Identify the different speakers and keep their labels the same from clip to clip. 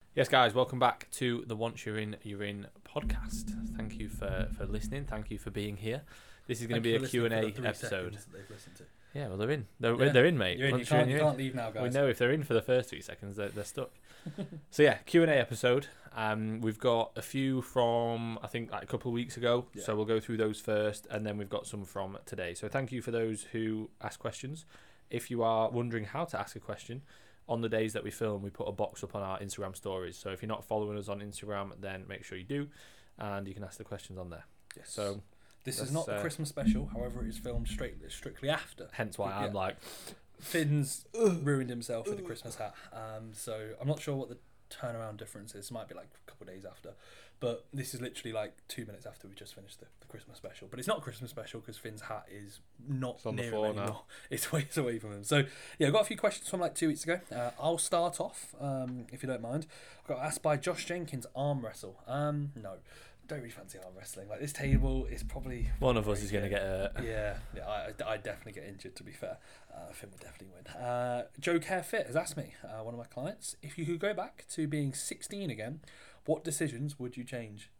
Speaker 1: Yes, guys, welcome back to the Once You're In podcast. Thank you for listening. Thank you for being here. This is going to be a Q&A episode.
Speaker 2: They've listened to.
Speaker 1: Yeah, well, they're in. They're in, mate.
Speaker 2: You're in.
Speaker 1: Once
Speaker 2: You
Speaker 1: in,
Speaker 2: can't leave now, guys.
Speaker 1: We know if they're in for the first 3 seconds, they're stuck. So yeah, Q&A episode. We've got a few from, I think, like a couple of weeks ago.
Speaker 2: Yeah.
Speaker 1: So we'll go through those first, and then we've got some from today. So thank you for those who ask questions. If you are wondering how to ask a question, on the days that we film, we put a box up on our Instagram stories. So if you're not following us on Instagram, then make sure you do, and you can ask the questions on there.
Speaker 2: Yes.
Speaker 1: So
Speaker 2: this is not the Christmas special. However, it is filmed strictly after.
Speaker 1: Hence why I'm like,
Speaker 2: Finn's ruined himself with the Christmas hat. So I'm not sure what the turnaround difference is. It might be like a couple of days after, but this is literally like 2 minutes after we just finished the Christmas special. But it's not a Christmas special because Finn's hat is not
Speaker 1: It's on the
Speaker 2: near
Speaker 1: floor
Speaker 2: him anymore.
Speaker 1: now.
Speaker 2: It's ways away from him. So yeah, I've got a few questions from like 2 weeks ago. I'll start off if you don't mind. I got asked by Josh Jenkins, arm wrestle. No. Don't really fancy arm wrestling. Like, this table is probably
Speaker 1: one of us is going to get hurt.
Speaker 2: Yeah, I definitely get injured, to be fair. Finn would definitely win. Joe Care Fit has asked me, one of my clients, if you could go back to being 16 again, what decisions would you change?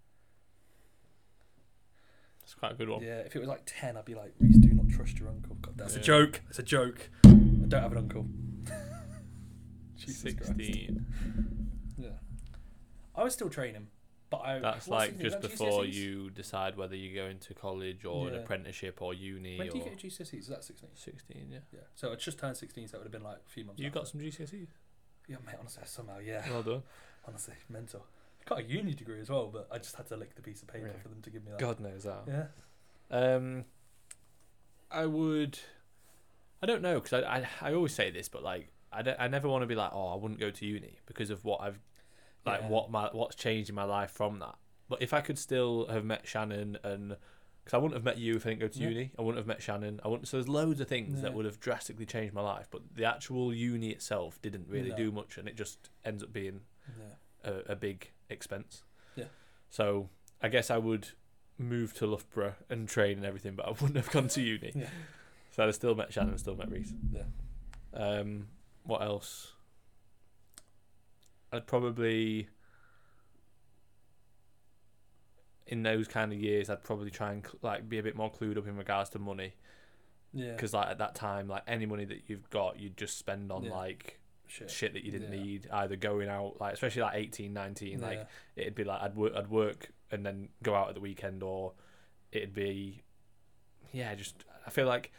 Speaker 1: That's quite a good one.
Speaker 2: Yeah, if it was like 10, I'd be like, Reese, do not trust your uncle. God, that's a joke. It's a joke. I don't have an uncle. Jesus
Speaker 1: 16.
Speaker 2: Christ. Yeah. I would still train him. But
Speaker 1: That's
Speaker 2: what's
Speaker 1: like
Speaker 2: the
Speaker 1: just
Speaker 2: thing,
Speaker 1: before
Speaker 2: GCSEs?
Speaker 1: you decide whether you go into college or an apprenticeship or uni.
Speaker 2: When do you
Speaker 1: or
Speaker 2: get your GCSEs? Is that 16?
Speaker 1: 16, yeah.
Speaker 2: Yeah. So I just turned 16, so it would have been like a few months
Speaker 1: You
Speaker 2: after.
Speaker 1: got some GCSEs?
Speaker 2: Yeah, mate, honestly, somehow, yeah.
Speaker 1: Well done.
Speaker 2: Honestly, mental. I got a uni degree as well, but I just had to lick the piece of paper
Speaker 1: Yeah.
Speaker 2: for them to give me that.
Speaker 1: God knows that.
Speaker 2: Yeah.
Speaker 1: I would. I don't know, because I always say this, but like I never want to be like, oh, I wouldn't go to uni because of what I've like
Speaker 2: Yeah.
Speaker 1: what's changed in my life from that. But if I could still have met Shannon, and because I wouldn't have met you if I didn't go to
Speaker 2: Yeah.
Speaker 1: uni, I wouldn't have met Shannon. I wouldn't. So there's loads of things that
Speaker 2: Yeah.
Speaker 1: would have drastically changed my life, but the actual uni itself didn't really
Speaker 2: No.
Speaker 1: do much, and it just ends up being
Speaker 2: Yeah.
Speaker 1: a big expense.
Speaker 2: Yeah.
Speaker 1: So I guess I would move to Loughborough and train and everything, but I wouldn't have gone to uni.
Speaker 2: Yeah.
Speaker 1: So I'd have still met Shannon, still met Reese.
Speaker 2: Yeah.
Speaker 1: What else? I'd probably, in those kind of years, I'd probably try and like be a bit more clued up in regards to money,
Speaker 2: Yeah.
Speaker 1: because like at that time, like any money that you've got, you'd just spend on
Speaker 2: Yeah.
Speaker 1: like
Speaker 2: Shit.
Speaker 1: shit that you didn't
Speaker 2: Yeah.
Speaker 1: need, either going out, like especially like 18, 19, like
Speaker 2: Yeah.
Speaker 1: it'd be like I'd work and then go out at the weekend, or it'd be, yeah, just I feel like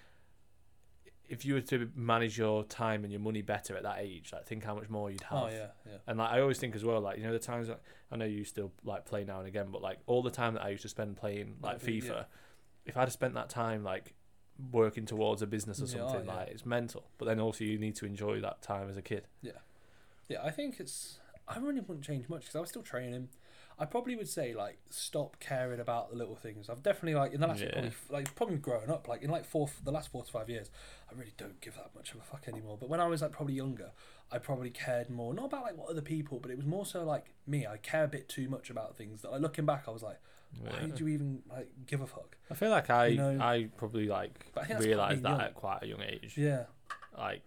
Speaker 1: if you were to manage your time and your money better at that age, like think how much more you'd have.
Speaker 2: Oh, yeah. Yeah.
Speaker 1: And like I always think as well, like, you know, the times that I know you still like play now and again, but like all the time that I used to spend playing like FIFA,
Speaker 2: Yeah.
Speaker 1: if I'd have spent that time like working towards a business or
Speaker 2: Yeah, oh,
Speaker 1: something,
Speaker 2: yeah.
Speaker 1: like it's mental. But then also you need to enjoy that time as a kid.
Speaker 2: Yeah, I think I really wouldn't change much because I was still training. I probably would say like stop caring about the little things. I've definitely like in the last
Speaker 1: Yeah.
Speaker 2: probably growing up, like in like the last 4 to 5 years, I really don't give that much of a fuck anymore. But when I was like probably younger, I probably cared more, not about like what other people, but it was more so like me. I care a bit too much about things that like looking back, I was like, why
Speaker 1: Yeah.
Speaker 2: did you even like give a fuck?
Speaker 1: I feel like
Speaker 2: You know?
Speaker 1: I probably like
Speaker 2: But I think that's
Speaker 1: realised
Speaker 2: quite
Speaker 1: that
Speaker 2: young.
Speaker 1: at quite a young age.
Speaker 2: Yeah.
Speaker 1: Like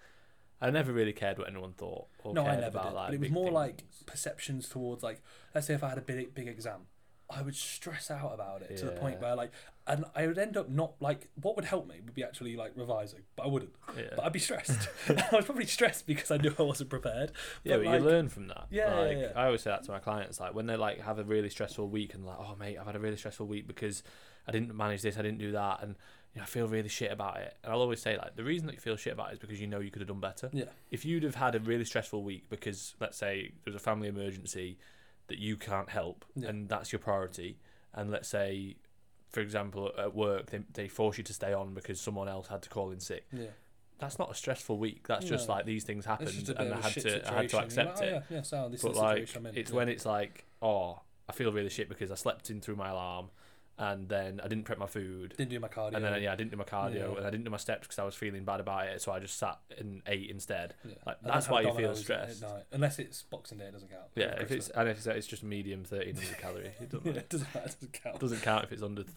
Speaker 1: I never really cared what anyone thought or
Speaker 2: No, I
Speaker 1: cared
Speaker 2: never
Speaker 1: about
Speaker 2: did.
Speaker 1: like
Speaker 2: But it was
Speaker 1: big
Speaker 2: more like
Speaker 1: things.
Speaker 2: perceptions towards like, let's say if I had a big exam, I would stress out about it to the point
Speaker 1: Yeah.
Speaker 2: where like, and I would end up not like, what would help me would be actually like revising, but I wouldn't.
Speaker 1: Yeah.
Speaker 2: But I'd be stressed. I was probably stressed because I knew I wasn't prepared.
Speaker 1: Yeah, but
Speaker 2: like,
Speaker 1: you learn from that.
Speaker 2: Yeah,
Speaker 1: like,
Speaker 2: yeah.
Speaker 1: I always say that to my clients. Like when they like have a really stressful week and like, oh mate, I've had a really stressful week because I didn't manage this, I didn't do that, and you know, I feel really shit about it. And I'll always say like the reason that you feel shit about it is because you know you could have done better.
Speaker 2: Yeah.
Speaker 1: If you'd have had a really stressful week because let's say there's a family emergency that you can't help,
Speaker 2: Yeah.
Speaker 1: and that's your priority, and let's say, for example, at work they force you to stay on because someone else had to call in sick.
Speaker 2: Yeah.
Speaker 1: That's not a stressful week. That's just
Speaker 2: No.
Speaker 1: like these things
Speaker 2: It's
Speaker 1: happened,
Speaker 2: just a bit
Speaker 1: and
Speaker 2: of
Speaker 1: I
Speaker 2: a
Speaker 1: had
Speaker 2: shit
Speaker 1: to
Speaker 2: situation.
Speaker 1: accept
Speaker 2: You're
Speaker 1: it.
Speaker 2: like, oh, yeah, sound. This
Speaker 1: But
Speaker 2: is the
Speaker 1: like,
Speaker 2: situation I'm in.
Speaker 1: it's
Speaker 2: Yeah.
Speaker 1: when it's like, oh, I feel really shit because I slept in through my alarm, and then I didn't prep my food,
Speaker 2: Didn't do my cardio.
Speaker 1: and then I didn't do my cardio,
Speaker 2: Yeah.
Speaker 1: and I didn't do my steps because I was feeling bad about it, so I just sat and ate instead.
Speaker 2: Yeah.
Speaker 1: Like
Speaker 2: And
Speaker 1: that's
Speaker 2: then
Speaker 1: why
Speaker 2: have
Speaker 1: you feel
Speaker 2: Domino's
Speaker 1: stressed.
Speaker 2: at night. Unless it's Boxing Day, it doesn't count.
Speaker 1: Yeah,
Speaker 2: Or
Speaker 1: if
Speaker 2: Christmas.
Speaker 1: it's just medium 1300 calorie, it doesn't,
Speaker 2: Yeah,
Speaker 1: matter.
Speaker 2: it doesn't matter. It doesn't count.
Speaker 1: It doesn't count if it's under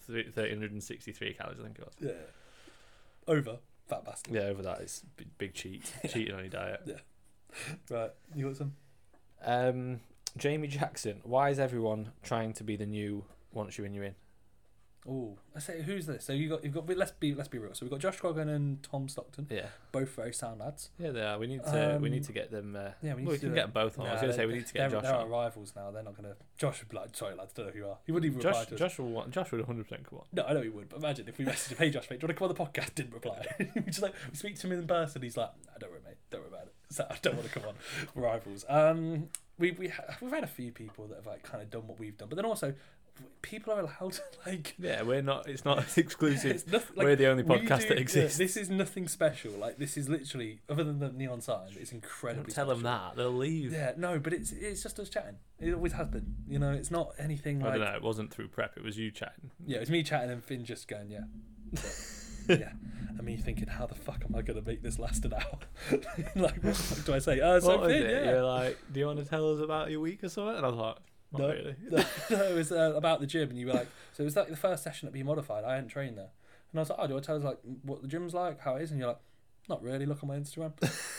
Speaker 1: 1363 calories. I think it was.
Speaker 2: Yeah. Over. Fat bastard.
Speaker 1: Yeah, over that it's big cheat, cheating on your diet.
Speaker 2: Right. You got some?
Speaker 1: Jamie Jackson. Why is everyone trying to be the new once you're in, you're in?
Speaker 2: Oh, I say, who's this? So you've got. Let's be real. So we've got Josh Grogan and Tom Stockton.
Speaker 1: Yeah.
Speaker 2: Both very sound lads.
Speaker 1: Yeah, they are. We need to get them.
Speaker 2: Yeah, we
Speaker 1: can get them both on. I was going to say we need to get Josh
Speaker 2: They're our
Speaker 1: on.
Speaker 2: rivals now. They're not going to. Josh would be like, sorry lads, don't know who you are. He wouldn't even reply to us.
Speaker 1: Josh would 100% come on.
Speaker 2: No, I know he would. But imagine if we messaged him, hey Josh, mate, do you want to come on the podcast? Didn't reply. We speak to him in person. He's like, no, don't worry, mate. Don't worry about it. So I don't want to come on. Rivals. We've had a few people that have like kind of done what we've done, but then also people are allowed to like.
Speaker 1: Yeah, we're not. It's not exclusive.
Speaker 2: It's nothing, like,
Speaker 1: we're the only podcast that exists.
Speaker 2: This is nothing special. Like this is literally, other than the neon sign, it's incredibly.
Speaker 1: Don't tell them that they'll leave.
Speaker 2: Yeah, no, but it's just us chatting. It always has been. You know, it's not anything like.
Speaker 1: I don't know. It wasn't through prep. It was you chatting.
Speaker 2: Yeah, it was me chatting and Finn just going, yeah. But, yeah, and me thinking, how the fuck am I going to make this last an hour? Like, what the fuck do I say? So
Speaker 1: what was
Speaker 2: Finn,
Speaker 1: it?
Speaker 2: yeah.
Speaker 1: You're like, do you want to tell us about your week or something? And I was like, not really.
Speaker 2: No, it was about the gym, and you were like, so it was like the first session at Be Modified. I hadn't trained there, and I was like, oh, do you want to tell us like what the gym's like, how it is? And you're like, not really. Look on my Instagram.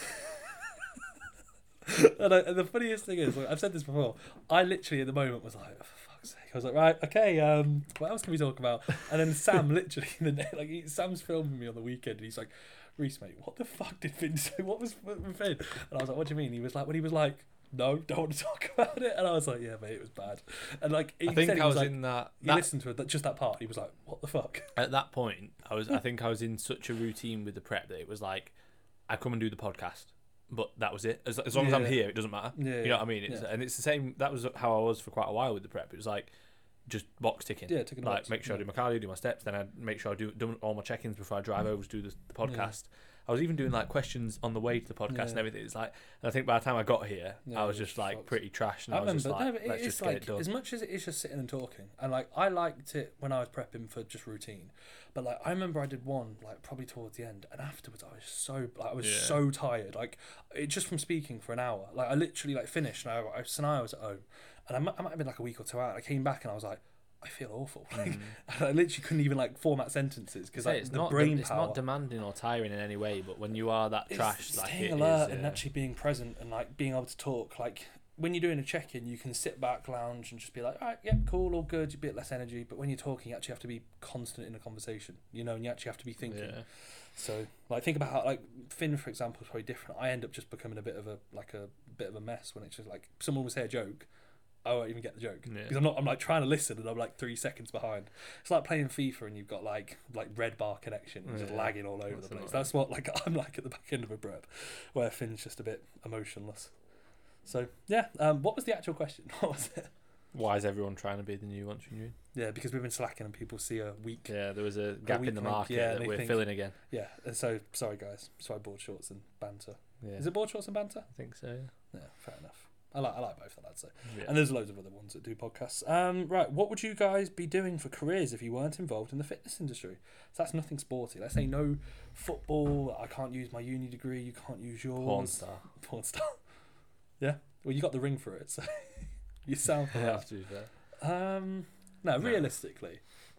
Speaker 2: And the funniest thing is, like, I've said this before. I literally at the moment was like, oh, for fuck's sake. I was like, right, okay. What else can we talk about? And then Sam literally, Sam's filming me on the weekend, and he's like, Reese, mate, what the fuck did Finn say? What was with Finn? And I was like, what do you mean? He was like, when he was like, no, don't want to talk about it. And I was like, yeah, mate, it was bad. And like,
Speaker 1: I think I was like, in that.
Speaker 2: He listened to it, just that part. He was like, what the fuck?
Speaker 1: At that point, I think I was in such a routine with the prep that it was like, I come and do the podcast, but that was it. As long as I'm here, it doesn't matter.
Speaker 2: Yeah,
Speaker 1: you know what I mean? And it's the same. That was how I was for quite a while with the prep. It was like just box ticking.
Speaker 2: Yeah, ticking
Speaker 1: like
Speaker 2: box.
Speaker 1: make sure I do my cardio, do my steps, then I'd make sure I do all my check-ins before I drive over to do the podcast. I was even doing like questions on the way to the podcast and everything. It's like, and I think by the time I got here, I was just like pretty trashed. And I was just like, let's just get it done.
Speaker 2: As much as it is just sitting and talking, and like I liked it when I was prepping for just routine, but like I remember I did one like probably towards the end, and afterwards I was so tired, like it just from speaking for an hour. Like I literally like finished, and I was at home, and I might have been like a week or two out. I came back and I was like, I feel awful. Like, I literally couldn't even like format sentences because like,
Speaker 1: it's
Speaker 2: the
Speaker 1: not
Speaker 2: brain
Speaker 1: it's
Speaker 2: power.
Speaker 1: not demanding or tiring in any way, but when you are that trashed, like
Speaker 2: staying
Speaker 1: it
Speaker 2: alert
Speaker 1: is,
Speaker 2: and actually being present and like being able to talk. Like when you're doing a check-in, you can sit back, lounge, and just be like, all right, yeah, cool, all good. You're a bit less energy, but when you're talking, you actually have to be constant in a conversation. You know, and you actually have to be thinking. Yeah. So like think about how like Finn, for example, is probably different. I end up just becoming a bit of a mess when it's just like someone will say a joke. I won't even get the joke because I'm like trying to listen and I'm like 3 seconds behind. It's like playing FIFA and you've got like red bar connection and just lagging all over the place. That's what like I'm like at the back end of a prep, where Finn's just a bit emotionless. So yeah, what was the actual question? What was it?
Speaker 1: Why is everyone trying to be the new once you're new?
Speaker 2: Yeah, because we've been slacking and people see a week.
Speaker 1: Yeah, there was a gap in the market that we're filling again.
Speaker 2: Yeah, and so sorry guys, board shorts and banter.
Speaker 1: Yeah.
Speaker 2: Is it board shorts and banter?
Speaker 1: I think so.
Speaker 2: Yeah, fair enough. I like both of that. So, and there's loads of other ones that do podcasts. Right, what would you guys be doing for careers if you weren't involved in the fitness industry? So that's nothing sporty. Let's say no football. I can't use my uni degree. You can't use yours. Porn star. Yeah. Well, you got the ring for it, so you sound.
Speaker 1: Have to be fair.
Speaker 2: No, realistically.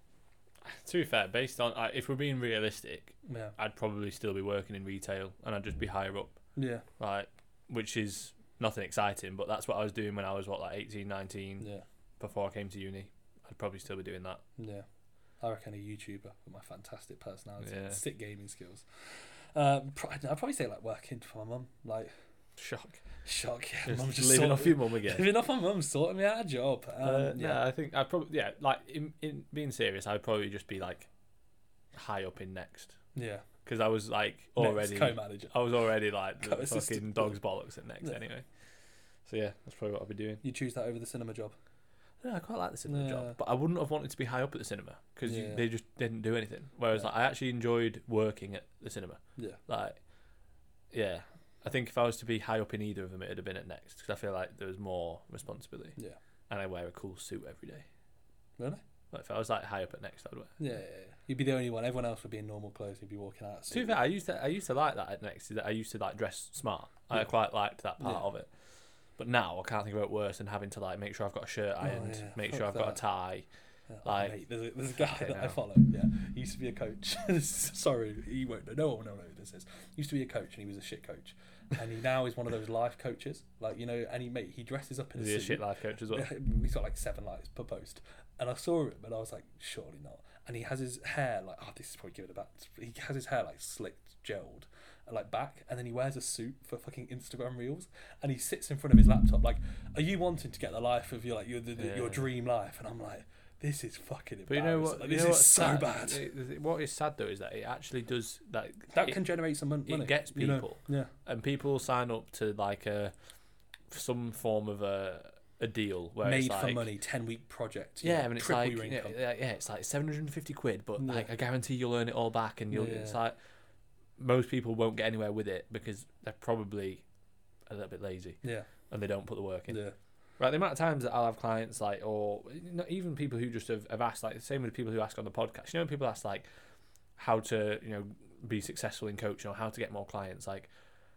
Speaker 1: To be fair, based on if we're being realistic,
Speaker 2: yeah,
Speaker 1: I'd probably still be working in retail and I'd just be higher up.
Speaker 2: Yeah.
Speaker 1: Like, which is nothing exciting, but that's what I was doing when I was 18, 19.
Speaker 2: Yeah.
Speaker 1: Before I came to uni, I'd probably still be doing that.
Speaker 2: Yeah. I reckon a YouTuber with my fantastic personality, sick gaming skills. I'd probably say like working for my mum. Like,
Speaker 1: shock.
Speaker 2: Yeah,
Speaker 1: Mum's just living off your mum again.
Speaker 2: Living off my mum, sorting me out a job.
Speaker 1: I think I probably like in being serious, I'd probably just be like high up in Next.
Speaker 2: Yeah.
Speaker 1: Because I was like already
Speaker 2: co-manager.
Speaker 1: I was already like the fucking dog's bollocks at Next anyway. So yeah, that's probably what I'll be doing.
Speaker 2: You choose that over the cinema job?
Speaker 1: Yeah, I quite like the cinema job, but I wouldn't have wanted to be high up at the cinema because they just didn't do anything. Whereas like I actually enjoyed working at the cinema.
Speaker 2: Yeah.
Speaker 1: Like, yeah, I think if I was to be high up in either of them, it'd have been at Next because I feel like there was more responsibility.
Speaker 2: Yeah.
Speaker 1: And I wear a cool suit every day.
Speaker 2: Really?
Speaker 1: Like if I was like high up at Next, I'd wear.
Speaker 2: Yeah. You'd be the only one. Everyone else would be in normal clothes. You'd be walking out.
Speaker 1: To be fair, I used to like that at Next. That I used to like dress smart. Yeah. I quite liked that part of it. But now I can't think about it worse than having to like make sure I've got a shirt ironed, make sure I've got a tie,
Speaker 2: Yeah,
Speaker 1: Like,
Speaker 2: mate, there's a guy
Speaker 1: fucking
Speaker 2: that I
Speaker 1: hell.
Speaker 2: follow. Yeah, he used to be a coach. Sorry, he won't know. No one will know who this is. He used to be a coach, and he was a shit coach. And he now is one of those life coaches, like, you know. And he dresses up in
Speaker 1: Is
Speaker 2: a
Speaker 1: he a
Speaker 2: suit.
Speaker 1: shit life coach as well?
Speaker 2: He's got like 7 likes per post, and I saw him, and I was like, surely not. And he has his hair like, oh, this is probably giving it back. He has his hair like slicked, gelled, and like back, and then he wears a suit for fucking Instagram reels, and he sits in front of his laptop. Like, are you wanting to get the life of your your dream life? And I'm like, this is fucking embarrassing.
Speaker 1: But you know what?
Speaker 2: Like,
Speaker 1: you
Speaker 2: this
Speaker 1: know
Speaker 2: is
Speaker 1: what's
Speaker 2: so
Speaker 1: sad?
Speaker 2: bad.
Speaker 1: What is sad though is that it actually does that.
Speaker 2: That can generate some money.
Speaker 1: It gets
Speaker 2: you know?
Speaker 1: people,
Speaker 2: Yeah.
Speaker 1: and people sign up to like some form of a deal where
Speaker 2: Made
Speaker 1: it's like,
Speaker 2: for money, 10-week project.
Speaker 1: Yeah, and it's
Speaker 2: triple
Speaker 1: like
Speaker 2: your income.
Speaker 1: it's like 750 quid, but
Speaker 2: Yeah.
Speaker 1: like I guarantee you'll earn it all back, and you'll.
Speaker 2: Yeah.
Speaker 1: It's like most people won't get anywhere with it because they're probably a little bit lazy
Speaker 2: Yeah.
Speaker 1: and they don't put the work in.
Speaker 2: Yeah.
Speaker 1: Right, the amount of times that I'll have clients like, or not even people who just have asked, like the same with the people who ask on the podcast. You know, people ask like how to be successful in coaching or how to get more clients. Like,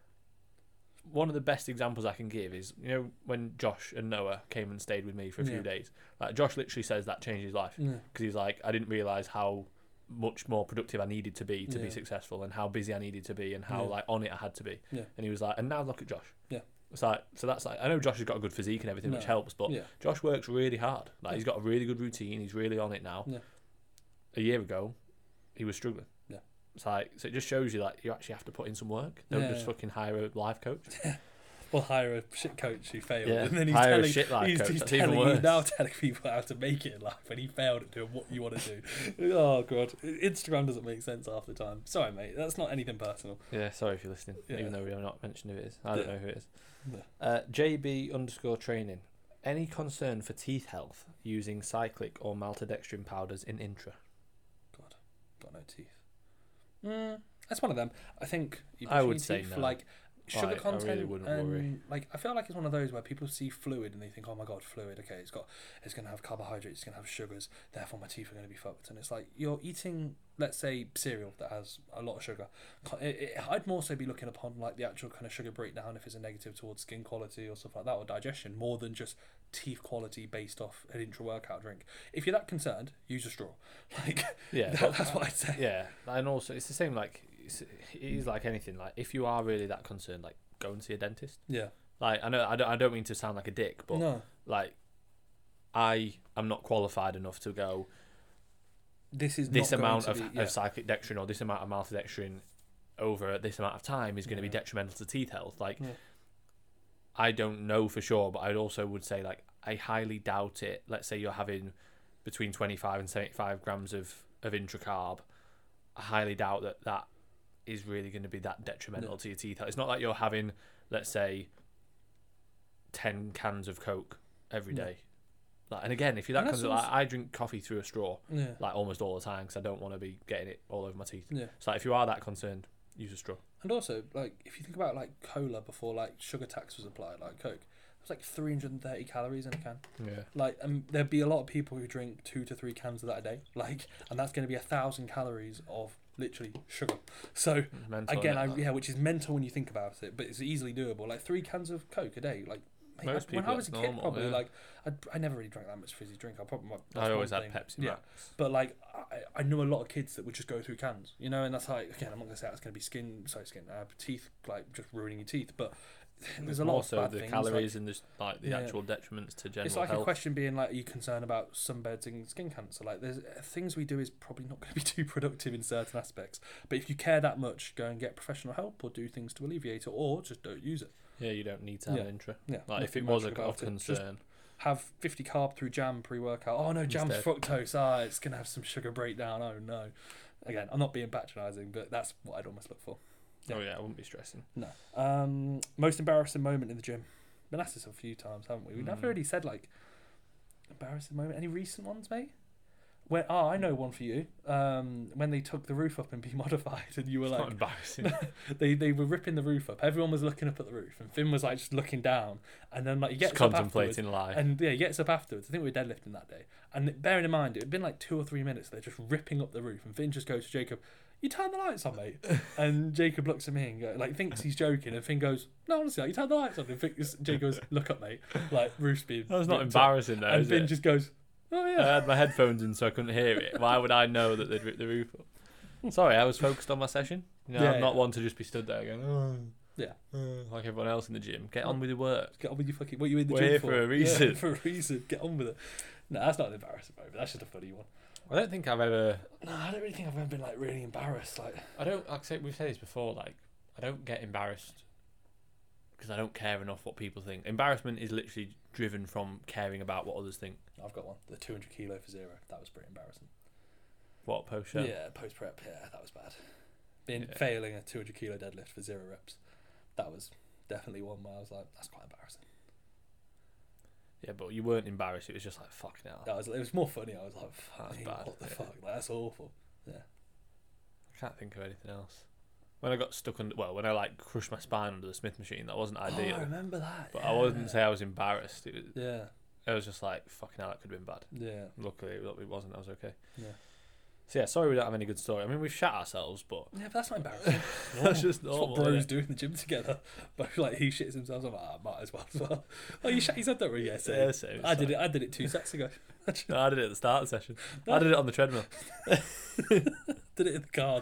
Speaker 1: one of the best examples I can give is, when Josh and Noah came and stayed with me for a few days. Like, Josh literally says that changed his life because he's like, I didn't realise how much more productive I needed to be successful, and how busy I needed to be, and how like on it I had to be.
Speaker 2: Yeah.
Speaker 1: And he was like, and now look at Josh.
Speaker 2: Yeah.
Speaker 1: It's like, so that's like, I know Josh has got a good physique and everything, which helps, but Josh works really hard. Like, he's got a really good routine. He's really on it now.
Speaker 2: Yeah.
Speaker 1: A year ago, he was struggling.
Speaker 2: Yeah.
Speaker 1: It's like, so it just shows you like you actually have to put in some work. Don't just fucking hire a life coach.
Speaker 2: Or hire a shit coach who failed,
Speaker 1: Yeah.
Speaker 2: and then he's
Speaker 1: Hire a
Speaker 2: telling,
Speaker 1: shit life
Speaker 2: he's,
Speaker 1: coach.
Speaker 2: he's
Speaker 1: That's even
Speaker 2: telling,
Speaker 1: worse.
Speaker 2: he's now telling people how to make it in life, and he failed at doing what you want to do. Oh god, Instagram doesn't make sense half the time. Sorry, mate, that's not anything personal.
Speaker 1: Yeah, sorry if you're listening,
Speaker 2: Yeah.
Speaker 1: even though we have not mentioned who it is. I don't know who it is.
Speaker 2: Yeah.
Speaker 1: JB_training. Any concern for teeth health using cyclic or maltodextrin powders in intra?
Speaker 2: God, got no teeth. That's one of them. I think you
Speaker 1: I
Speaker 2: brush
Speaker 1: would
Speaker 2: your
Speaker 1: say
Speaker 2: teeth
Speaker 1: no.
Speaker 2: for like sugar
Speaker 1: I really
Speaker 2: content,
Speaker 1: wouldn't
Speaker 2: and
Speaker 1: worry.
Speaker 2: like I feel like it's one of those where people see fluid and they think, oh my god, fluid. Okay, it's going to have carbohydrates, it's going to have sugars. Therefore, my teeth are going to be fucked. And it's like you're eating, let's say, cereal that has a lot of sugar. I'd more so be looking upon like the actual kind of sugar breakdown if it's a negative towards skin quality or stuff like that, or digestion, more than just teeth quality based off an intra-workout drink. If you're that concerned, use a straw. Like,
Speaker 1: Yeah,
Speaker 2: that's what I'd say.
Speaker 1: Yeah, and also it's the same. Like, it is like anything. Like, if you are really that concerned, like, go and see a dentist.
Speaker 2: Yeah.
Speaker 1: Like, I know I don't mean to sound like a dick, but
Speaker 2: No.
Speaker 1: like, I am not qualified enough to go.
Speaker 2: This
Speaker 1: This amount of cyclic dextrin or this amount of maltodextrin over this amount of time is going to be detrimental to teeth health. Like, I don't know for sure, but I also would say, like, I highly doubt it. Let's say you're having between 25 and 75 grams of intracarb. I highly doubt that is really going to be that detrimental to your teeth health. It's not like you're having, let's say, 10 cans of Coke every day. Like, and again, if you're that concerned, like, I drink coffee through a straw, like almost all the time, because I don't want to be getting it all over my teeth.
Speaker 2: Yeah.
Speaker 1: So like, if you are that concerned, use a straw.
Speaker 2: And also, like, if you think about like cola before like sugar tax was applied, like Coke, it was like 330 calories in a can.
Speaker 1: Yeah.
Speaker 2: Like, there'd be a lot of people who drink 2 to 3 cans of that a day. Like, and that's going to be 1,000 calories of literally sugar. So
Speaker 1: Mental,
Speaker 2: again, which is mental when you think about it, but it's easily doable. Like 3 cans of Coke a day, like. Mate,
Speaker 1: Most
Speaker 2: when
Speaker 1: people,
Speaker 2: I was a
Speaker 1: that's
Speaker 2: kid,
Speaker 1: normal,
Speaker 2: probably
Speaker 1: yeah.
Speaker 2: like I never really drank that much fizzy drink.
Speaker 1: I always had Pepsi Max.
Speaker 2: Yeah, but like I know a lot of kids that would just go through cans, and that's like, again, I'm not gonna say that's gonna be teeth, like just ruining your teeth, but there's a lot of bad
Speaker 1: the
Speaker 2: things,
Speaker 1: calories and the actual detriments to general
Speaker 2: it's like
Speaker 1: health.
Speaker 2: a question being like, are you concerned about sunbeds and skin cancer? Like, there's things we do is probably not going to be too productive in certain aspects, but if you care that much, go and get professional help or do things to alleviate it, or just don't use it.
Speaker 1: Yeah, you don't need to have an intra.
Speaker 2: Yeah,
Speaker 1: like, if it
Speaker 2: nothing
Speaker 1: was
Speaker 2: magic
Speaker 1: of
Speaker 2: about it.
Speaker 1: concern.
Speaker 2: Just have 50 carb through jam pre-workout. Oh no, jam's
Speaker 1: Instead.
Speaker 2: fructose. It's gonna have some sugar breakdown. Oh no. Again, I'm not being patronising, but that's what I'd almost look for. Yeah.
Speaker 1: Oh yeah, I wouldn't be stressing.
Speaker 2: No. Most embarrassing moment in the gym. Been asked this a few times, haven't we? We've never really said like embarrassing moment. Any recent ones, mate? I know one for you. When they took the roof up and Be-Modified, and you were
Speaker 1: It's
Speaker 2: like,
Speaker 1: not embarrassing.
Speaker 2: they were ripping the roof up. Everyone was looking up at the roof, and Finn was like just looking down. And then like he gets
Speaker 1: Just
Speaker 2: up
Speaker 1: contemplating
Speaker 2: afterwards,
Speaker 1: life.
Speaker 2: and he gets up afterwards. I think we were deadlifting that day. And bearing in mind, it had been like 2 or 3 minutes. They're just ripping up the roof, and Finn just goes to Jacob, "You turn the lights on, mate." And Jacob looks at me and thinks he's joking, and Finn goes, "No, honestly, like, you turn the lights on." And Jacob goes, "Look up, mate. Like, roof's being."
Speaker 1: That was not
Speaker 2: ripped up."
Speaker 1: embarrassing though.
Speaker 2: And
Speaker 1: Is
Speaker 2: Finn
Speaker 1: it?
Speaker 2: just goes, Oh
Speaker 1: I
Speaker 2: yeah.
Speaker 1: had my headphones in so I couldn't hear it. Why would I know that they'd ripped the roof up? Sorry, I was focused on my session. You know,
Speaker 2: Yeah,
Speaker 1: I'm not
Speaker 2: yeah.
Speaker 1: one to just be stood there going,
Speaker 2: Yeah.
Speaker 1: like everyone else in the gym. Get on with your work.
Speaker 2: Get on with your fucking. What you in the
Speaker 1: We're
Speaker 2: gym
Speaker 1: here
Speaker 2: for?
Speaker 1: for a reason.
Speaker 2: Yeah, for a reason. Get on with it. No, that's not an embarrassing moment. That's just a funny one.
Speaker 1: I don't think I've ever.
Speaker 2: No, I don't really think I've ever been like really embarrassed. Like,
Speaker 1: I don't. Like I say, we've said this before. Like, I don't get embarrassed because I don't care enough what people think. Embarrassment is literally driven from caring about what others think.
Speaker 2: I've got one. The 200 kilo for 0. That was pretty embarrassing.
Speaker 1: What post show?
Speaker 2: Yeah, post prep. Yeah, that was bad.
Speaker 1: Yeah.
Speaker 2: Failing a 200 kilo deadlift for 0 reps. That was definitely one where I was like, that's quite embarrassing.
Speaker 1: Yeah, but you weren't embarrassed. It was just like fucking hell.
Speaker 2: It was more funny. I was like, fuck
Speaker 1: That's
Speaker 2: me,
Speaker 1: bad,
Speaker 2: what the
Speaker 1: yeah.
Speaker 2: fuck? Like, that's awful.
Speaker 1: I can't think of anything else. When I got stuck under, when I like crushed my spine under the Smith machine, that wasn't ideal.
Speaker 2: Oh, I remember that.
Speaker 1: But
Speaker 2: yeah.
Speaker 1: I wouldn't say I was embarrassed. It was.
Speaker 2: Yeah,
Speaker 1: I was just like fucking hell. That could have been bad.
Speaker 2: yeah.
Speaker 1: Luckily, it wasn't. I was okay.
Speaker 2: Yeah.
Speaker 1: So yeah, sorry we don't have any good story. I mean, we've shat ourselves, but
Speaker 2: Yeah, but that's not embarrassing.
Speaker 1: that's just
Speaker 2: That's
Speaker 1: normal.
Speaker 2: what bros
Speaker 1: isn't it?
Speaker 2: do in the gym together. But like he shits himself, I'm like, might as well. Oh, you shat yourself, don't worry. Yeah,
Speaker 1: Yeah, same,
Speaker 2: I did
Speaker 1: sorry.
Speaker 2: it. I did it 2 sets ago.
Speaker 1: No, I did it at the start of the session. I did it on the treadmill.
Speaker 2: Did it in the car.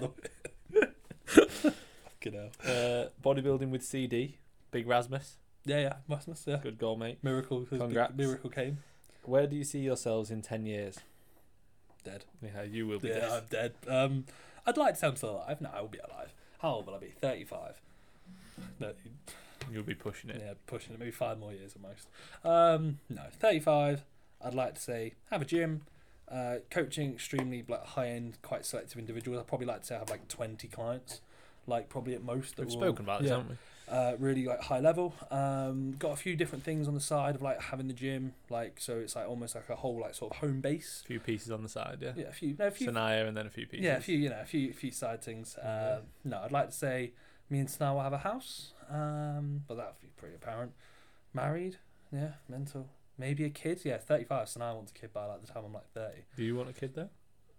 Speaker 2: Fucking hell.
Speaker 1: Bodybuilding with CD, Big Rasmus,
Speaker 2: Yeah, Rasmus. Yeah,
Speaker 1: good goal, mate.
Speaker 2: miracle.
Speaker 1: Congrats.
Speaker 2: Miracle came.
Speaker 1: Where do you see yourselves in 10 years?
Speaker 2: Dead.
Speaker 1: Yeah, you will be
Speaker 2: Yeah,
Speaker 1: dead.
Speaker 2: I'm dead. I'd like to say I'm still alive. No, I will be alive. How old will I be? 35. No,
Speaker 1: You'll be pushing it.
Speaker 2: yeah, pushing it. Maybe 5 more years at most. No, 35. I'd like to say have a gym, coaching extremely like high end, quite selective individuals. I'd probably like to say I have like 20 clients, like probably at most.
Speaker 1: We've spoken about this, haven't we?
Speaker 2: Really like high level. Got a few different things on the side of like having the gym, like so it's like almost like a whole like sort of home base.
Speaker 1: A few pieces on the side, yeah.
Speaker 2: Yeah, a few.
Speaker 1: Sanaya and then a few pieces.
Speaker 2: Yeah, a few side things.
Speaker 1: Yeah.
Speaker 2: No, I'd like to say me and Sanaa will have a house. But that would be pretty apparent. Married, yeah, mental. Maybe a kid. Yeah, 35. Sanaa wants a kid by like the time I'm like 30.
Speaker 1: Do you want a kid though?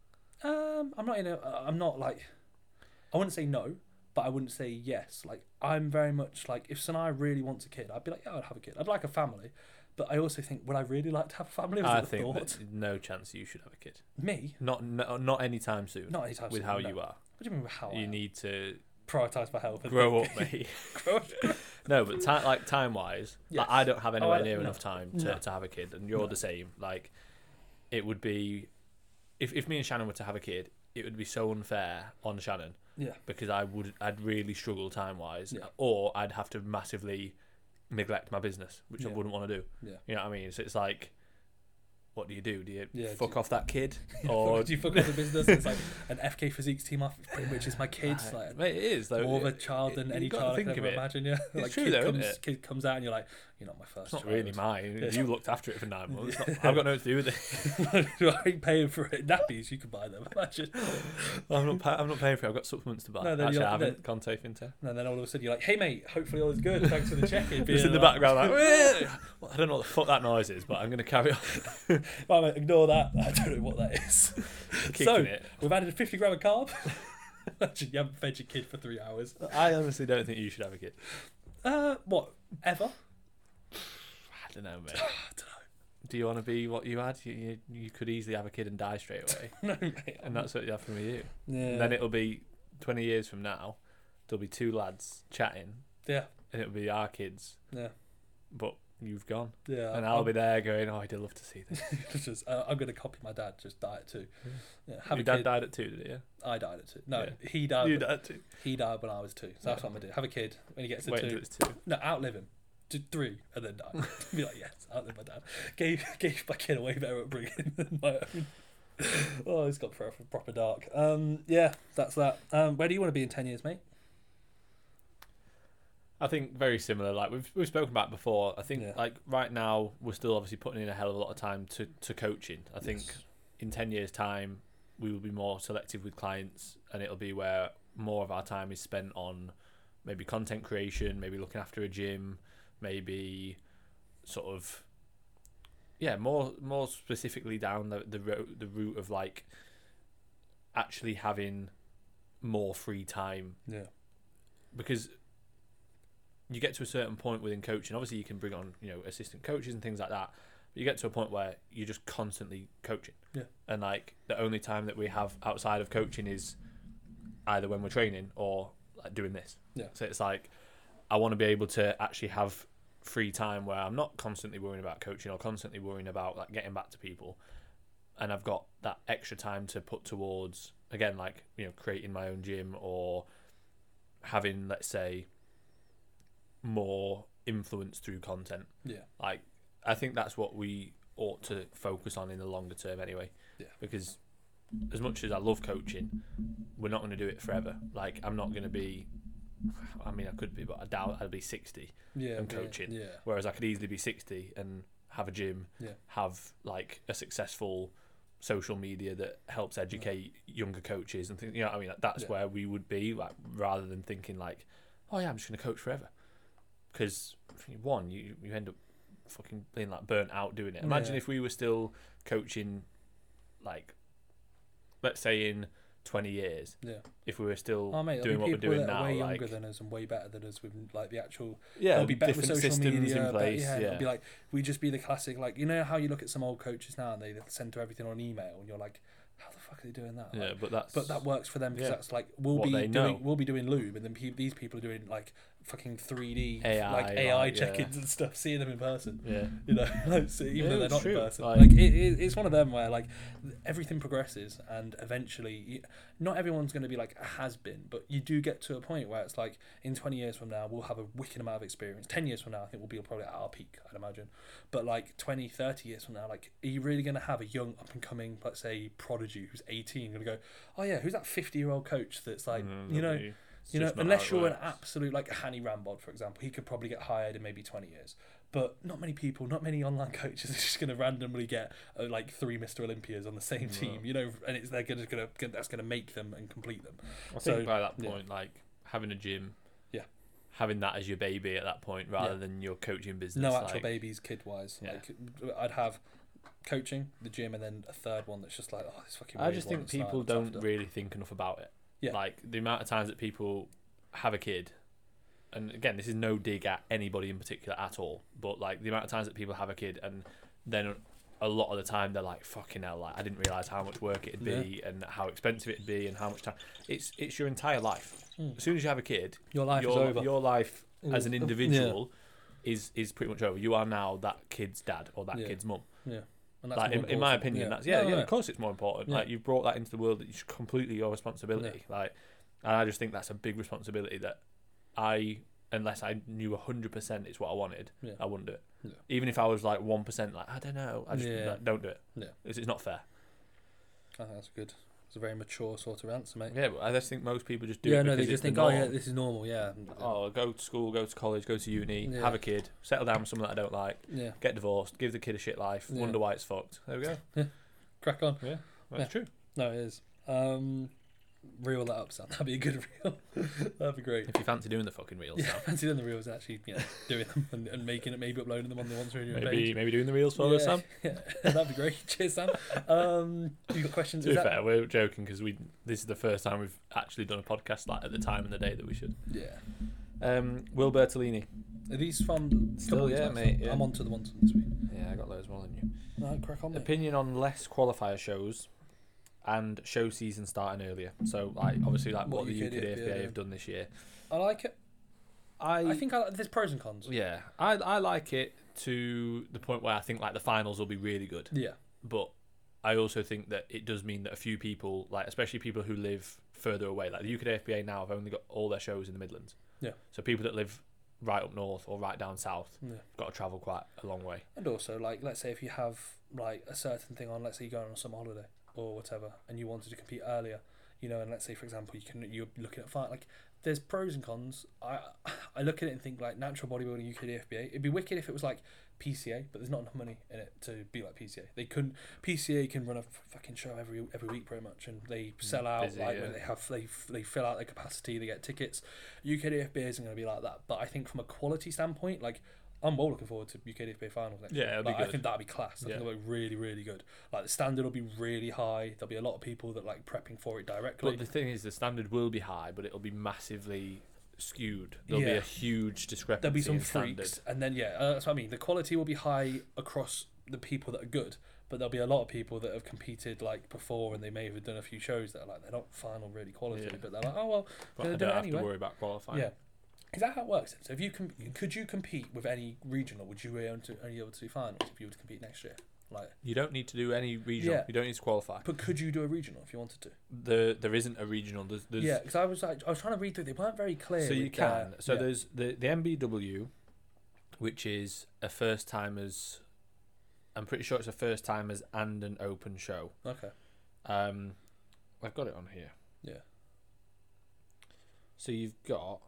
Speaker 2: I'm not in a. I'm not like. I wouldn't say no, but I wouldn't say yes. Like I'm very much like if Sanaa really wants a kid, I'd be like, yeah, I'd have a kid. I'd like a family, but I also think would I really like to have a family?
Speaker 1: I
Speaker 2: Was it a
Speaker 1: think
Speaker 2: thought?
Speaker 1: there's no chance you should have a kid.
Speaker 2: Me?
Speaker 1: Not anytime soon.
Speaker 2: Not anytime
Speaker 1: with
Speaker 2: soon,
Speaker 1: how
Speaker 2: no.
Speaker 1: you are.
Speaker 2: What do you mean with how?
Speaker 1: You need to
Speaker 2: prioritise my health. And
Speaker 1: grow up, mate.
Speaker 2: Grow up.
Speaker 1: No, but time wise,
Speaker 2: Yes.
Speaker 1: like, I don't have anywhere
Speaker 2: I
Speaker 1: near
Speaker 2: don't-
Speaker 1: enough
Speaker 2: no.
Speaker 1: time
Speaker 2: No.
Speaker 1: to have a kid, and you're
Speaker 2: No.
Speaker 1: the same. Like, it would be if me and Shannon were to have a kid, it would be so unfair on Shannon
Speaker 2: Yeah.
Speaker 1: because I'd really struggle time wise,
Speaker 2: Yeah.
Speaker 1: or I'd have to massively neglect my business, which I
Speaker 2: Yeah.
Speaker 1: wouldn't want to do.
Speaker 2: Yeah.
Speaker 1: You know what I mean? So it's like, what do you do? Do you
Speaker 2: Yeah,
Speaker 1: fuck off that kid,
Speaker 2: Or
Speaker 1: or
Speaker 2: do you fuck with the business? It's like an FK Physiques team off, which is my kids. Like
Speaker 1: Mate, it is though.
Speaker 2: more of a child than
Speaker 1: You
Speaker 2: any
Speaker 1: gotta
Speaker 2: child I
Speaker 1: think
Speaker 2: can
Speaker 1: of
Speaker 2: ever
Speaker 1: it.
Speaker 2: imagine. Yeah,
Speaker 1: It's
Speaker 2: like
Speaker 1: true
Speaker 2: kid
Speaker 1: though,
Speaker 2: comes,
Speaker 1: isn't it?
Speaker 2: kid comes out and you're like, you're not my first.
Speaker 1: It's not
Speaker 2: child.
Speaker 1: really mine.
Speaker 2: Yeah.
Speaker 1: You looked after it for 9 months. It's not- I've got nothing to do with it.
Speaker 2: I ain't paying for it. Nappies, you can buy them. Imagine.
Speaker 1: I'm not paying for it. I've got supplements to buy.
Speaker 2: No, then
Speaker 1: Actually,
Speaker 2: you're-
Speaker 1: I haven't. Conte Fintech.
Speaker 2: And then all of a sudden you're like, hey mate, hopefully all is good. Thanks for the check-in.
Speaker 1: Just in the background, like, "Weh!" Well, I don't know what the fuck that noise is, but I'm going to carry on
Speaker 2: Right, mate, ignore that. I don't know what that is.
Speaker 1: kicking
Speaker 2: So
Speaker 1: it.
Speaker 2: we've added 50 gram of carb. Imagine you haven't fed your kid for 3 hours.
Speaker 1: I honestly don't think you should have a kid.
Speaker 2: What? Ever?
Speaker 1: I don't know, mate.
Speaker 2: I don't
Speaker 1: Do you want to be what you had? You could easily have a kid and die straight away,
Speaker 2: know. No, mate.
Speaker 1: and that's what you have from you.
Speaker 2: Yeah.
Speaker 1: And then it'll be 20 years from now. There'll be 2 lads chatting,
Speaker 2: Yeah.
Speaker 1: and it'll be our kids.
Speaker 2: Yeah.
Speaker 1: But you've gone,
Speaker 2: Yeah.
Speaker 1: and I'll be there going, "Oh, I'd love to see this."
Speaker 2: I'm going to copy my dad, just diet too. Yeah, have
Speaker 1: Your
Speaker 2: a
Speaker 1: dad
Speaker 2: kid.
Speaker 1: died at 2, did he? Yeah.
Speaker 2: I died at 2. No,
Speaker 1: Yeah.
Speaker 2: he died.
Speaker 1: You died too.
Speaker 2: He died when I was 2. So that's
Speaker 1: Yeah.
Speaker 2: what I'm going to do. Have a kid when he gets to
Speaker 1: Wait
Speaker 2: 2.
Speaker 1: until it's 2.
Speaker 2: No, outlive him. To 3 and then die. Be like, yes, outlive my dad. Gave my kid a way better upbringing than my own. Oh, it's got proper dark. Yeah, that's that. Where do you want to be in 10 years, mate?
Speaker 1: I think very similar. Like we've spoken about before. I think
Speaker 2: Yeah.
Speaker 1: like right now we're still obviously putting in a hell of a lot of time to coaching. I think
Speaker 2: Yes.
Speaker 1: in 10 years' time we will be more selective with clients, and it'll be where more of our time is spent on maybe content creation, maybe looking after a gym, maybe sort of more specifically down the route of like actually having more free time,
Speaker 2: Yeah.
Speaker 1: because you get to a certain point within coaching. Obviously, you can bring on assistant coaches and things like that. But you get to a point where you're just constantly coaching.
Speaker 2: Yeah.
Speaker 1: And like the only time that we have outside of coaching is either when we're training or like doing this.
Speaker 2: Yeah.
Speaker 1: So it's like I want to be able to actually have free time where I'm not constantly worrying about coaching or constantly worrying about like getting back to people, and I've got that extra time to put towards, again, like, you know, creating my own gym or having, let's say, more influence through content.
Speaker 2: Yeah.
Speaker 1: Like, I think that's what we ought to focus on in the longer term anyway.
Speaker 2: Yeah.
Speaker 1: Because as much as I love coaching, we're not going to do it forever. Like, I'm not going to be, I mean, I could be, but I doubt I'd be 60 and coaching.
Speaker 2: Yeah.
Speaker 1: Whereas I could easily be 60 and have a gym, have like a successful social media that helps educate younger coaches and things. You know what I mean? Like, that's where we would be, like, rather than thinking like, oh yeah, I'm just going to coach forever. Because one, you end up fucking being like burnt out doing it. Imagine if we were still coaching, like, let's say in 20 years, if we were still doing what we're doing now,
Speaker 2: way
Speaker 1: like,
Speaker 2: younger than us and way better than us with like the actual,
Speaker 1: yeah,
Speaker 2: they'll be better with
Speaker 1: different
Speaker 2: social
Speaker 1: systems
Speaker 2: media,
Speaker 1: in place.
Speaker 2: but it'll be like, we just be the classic, like, you know how you look at some old coaches now and they send to everything on email and you're like, how the fuck are they doing that?
Speaker 1: Yeah,
Speaker 2: like,
Speaker 1: but
Speaker 2: that works for them because that's like
Speaker 1: What they know.
Speaker 2: we'll be doing lube, and then these people are doing like fucking 3D
Speaker 1: AI,
Speaker 2: like AI
Speaker 1: like,
Speaker 2: check-ins and stuff, seeing them in person.
Speaker 1: Yeah.
Speaker 2: You know, like, so even though they're
Speaker 1: it's
Speaker 2: not
Speaker 1: true.
Speaker 2: in person,
Speaker 1: Like,
Speaker 2: like it's one of them where like everything progresses, and eventually, not everyone's going to be like a has been, but you do get to a point where it's like in 20 years from now we'll have a wicked amount of experience. 10 years from now I think we'll be probably at our peak, I'd imagine. But like 20, 30 years from now, like, are you really going to have a young up and coming, let's say, prodigy who's 18 going to go, oh yeah, who's that 50-year-old coach that's like, you know, unless you're an absolute, like Hanny Rambod, for example, he could probably get hired in maybe 20 years. But not many online coaches are just going to randomly get like 3 Mr. Olympias on the same team, you know, and it's that's going to make them and complete them.
Speaker 1: I think by that point, like, having a gym, having that as your baby at that point rather than your coaching business.
Speaker 2: No actual
Speaker 1: like,
Speaker 2: babies kid-wise. Like, I'd have coaching, the gym, and then a third one that's just like, oh, this fucking.
Speaker 1: I just think people don't really think enough about it.
Speaker 2: Yeah.
Speaker 1: Like, the amount of times that people have a kid, and again, this is no dig at anybody in particular at all, but like the amount of times that people have a kid and then a lot of the time they're like, fucking hell, like, I didn't realise how much work it'd be and how expensive it'd be and how much time. It's your entire life. As soon as you have a kid,
Speaker 2: your life is over.
Speaker 1: Your life as an individual is pretty much over. You are now that kid's dad or that kid's mum.
Speaker 2: Yeah. And that's
Speaker 1: like, in my opinion, that's of course it's more important. Like, you've brought that into the world, that it's completely your responsibility. Like, and I just think that's a big responsibility that unless I knew 100% it's what I wanted, I wouldn't do it. Yeah. Even if I was like 1%, like, I don't know, I just like, don't do it. Yeah, it's not fair.
Speaker 2: I think that's good. It's a very mature sort of answer, mate.
Speaker 1: Yeah, but I just think most people just do it.
Speaker 2: They just think, oh yeah, this is normal. Yeah.
Speaker 1: Oh, go to school, go to college, go to uni, have a kid, settle down with someone that I don't like, get divorced, give the kid a shit life, wonder why it's fucked. There we go.
Speaker 2: Yeah. Crack on.
Speaker 1: Yeah, that's true.
Speaker 2: No, it is. Reel that up, Sam. That'd be a good reel. That'd be great.
Speaker 1: If you fancy doing the fucking reels, Sam.
Speaker 2: Fancy doing the reels and actually, doing them and making it, maybe uploading them on the ones on your page.
Speaker 1: Maybe doing the reels for us, Sam.
Speaker 2: Yeah, that'd be great. Cheers, Sam. You got questions?
Speaker 1: To be fair, we're joking because this is the first time we've actually done a podcast like at the time and the day that we should.
Speaker 2: Yeah.
Speaker 1: Will Bertolini.
Speaker 2: Are these from
Speaker 1: still? Yeah, mate. Yeah.
Speaker 2: I'm on to the ones this week.
Speaker 1: Yeah, I got loads more than you.
Speaker 2: Right, crack on. Mate.
Speaker 1: Opinion on less qualifier shows and show season starting earlier. So, like, obviously, like what the UKDFBA have done this year.
Speaker 2: I like it. I think there's pros and cons.
Speaker 1: Yeah, I like it to the point where I think like the finals will be really good.
Speaker 2: Yeah.
Speaker 1: But I also think that it does mean that a few people, like especially people who live further away, like the UKDFBA now have only got all their shows in the Midlands. Yeah. So people that live right up north or right down south have got to travel quite a long way.
Speaker 2: And also, like, let's say if you have like a certain thing on, let's say you're going on a summer holiday or whatever, and you wanted to compete earlier, and let's say for example you're looking at fight, like, there's pros and cons. I look at it and think like natural bodybuilding UKDFBA. It'd be wicked if it was like PCA, but there's not enough money in it to be like PCA. PCA can run a fucking show every week pretty much, and they sell out. Busy, like they fill out their capacity, they get tickets. UKDFBA isn't going to be like that, but I think from a quality standpoint, like, I'm well looking forward to UKDFBA finals next year.
Speaker 1: Like,
Speaker 2: I think that'd be class. I think it'll be really, really good. Like, the standard will be really high. There'll be a lot of people that like prepping for it directly.
Speaker 1: But the thing is, the standard will be high, but it'll be massively skewed. There'll be a huge discrepancy.
Speaker 2: There'll be some
Speaker 1: freaks,
Speaker 2: standard. And then that's what I mean. The quality will be high across the people that are good, but there'll be a lot of people that have competed like before, and they may have done a few shows that are like they're not final really quality,
Speaker 1: Yeah.
Speaker 2: but they're like, oh well,
Speaker 1: But
Speaker 2: gonna
Speaker 1: I
Speaker 2: do
Speaker 1: don't
Speaker 2: it
Speaker 1: have
Speaker 2: anyway.
Speaker 1: to worry about qualifying.
Speaker 2: Yeah. Is that how it works? Then? So if you could you compete with any regional? Would you be only able to do finals if you were to compete next year? Like,
Speaker 1: You don't need to do any regional.
Speaker 2: Yeah.
Speaker 1: You don't need to qualify.
Speaker 2: but could you do a regional if you wanted to?
Speaker 1: There isn't a regional. There's
Speaker 2: Yeah, because I was trying to read through. They weren't very clear.
Speaker 1: So you
Speaker 2: with
Speaker 1: can.
Speaker 2: their-
Speaker 1: So
Speaker 2: yeah.
Speaker 1: there's the MBW, which is a first timers. I'm pretty sure it's a first timers and an open show.
Speaker 2: Okay.
Speaker 1: I've got it on here.
Speaker 2: Yeah.
Speaker 1: So you've got.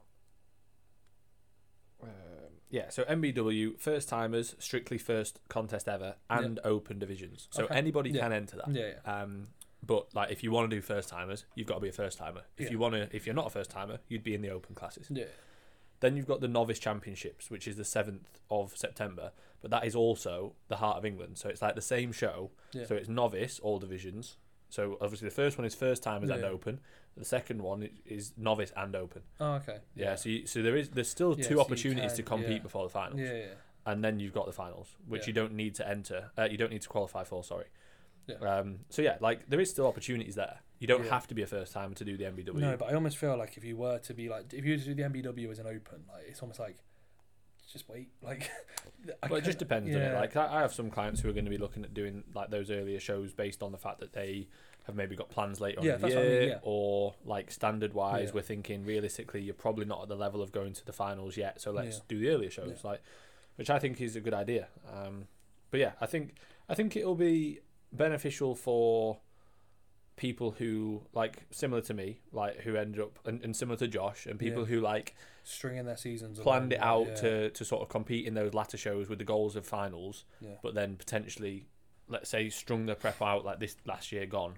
Speaker 1: So MBW first timers, strictly first contest ever, and open divisions. So
Speaker 2: Okay.
Speaker 1: anybody
Speaker 2: Yeah.
Speaker 1: can enter that.
Speaker 2: Yeah.
Speaker 1: But like if you want to do first timers, you've got to be a first timer. If you're not a first timer, you'd be in the open classes.
Speaker 2: Yeah.
Speaker 1: Then you've got the novice championships, which is the 7th of September, but that is also the Heart of England. So it's like the same show.
Speaker 2: Yeah.
Speaker 1: So it's novice, all divisions. So obviously the first one is first timers and
Speaker 2: Yeah.
Speaker 1: open. The second one is novice and open.
Speaker 2: Oh, okay.
Speaker 1: Yeah. So there's still
Speaker 2: Yeah, so
Speaker 1: two
Speaker 2: you
Speaker 1: opportunities to
Speaker 2: can-
Speaker 1: compete
Speaker 2: yeah.
Speaker 1: before the finals,
Speaker 2: Yeah.
Speaker 1: and then you've got the finals, which
Speaker 2: Yeah.
Speaker 1: you don't need to enter. You don't need to qualify for. Sorry.
Speaker 2: Yeah.
Speaker 1: So yeah, like there is still opportunities there. You don't
Speaker 2: Yeah.
Speaker 1: have to be a first timer to do the MBW.
Speaker 2: No, but I almost feel like if you were to be like, if you were to do the MBW as an open, like it's almost like, just wait, like.
Speaker 1: Well, it just depends on it.
Speaker 2: Yeah.
Speaker 1: Like I have some clients who are going to be looking at doing like those earlier shows based on the fact that they have maybe got plans later on
Speaker 2: Yeah,
Speaker 1: in the
Speaker 2: that's what I
Speaker 1: year,
Speaker 2: mean, yeah.
Speaker 1: or like standard wise,
Speaker 2: Yeah.
Speaker 1: we're thinking realistically you're probably not at the level of going to the finals yet, so let's
Speaker 2: Yeah.
Speaker 1: do the earlier shows,
Speaker 2: Yeah.
Speaker 1: like, which I think is a good idea. But yeah, I think it'll be beneficial for people who like similar to me, like who ended up and similar to Josh, and people
Speaker 2: Yeah.
Speaker 1: who like
Speaker 2: Stringing their seasons.
Speaker 1: planned it
Speaker 2: along,
Speaker 1: out
Speaker 2: yeah.
Speaker 1: to sort of compete in those latter shows with the goals of finals,
Speaker 2: Yeah.
Speaker 1: but then potentially, let's say, strung their prep out like this last year gone.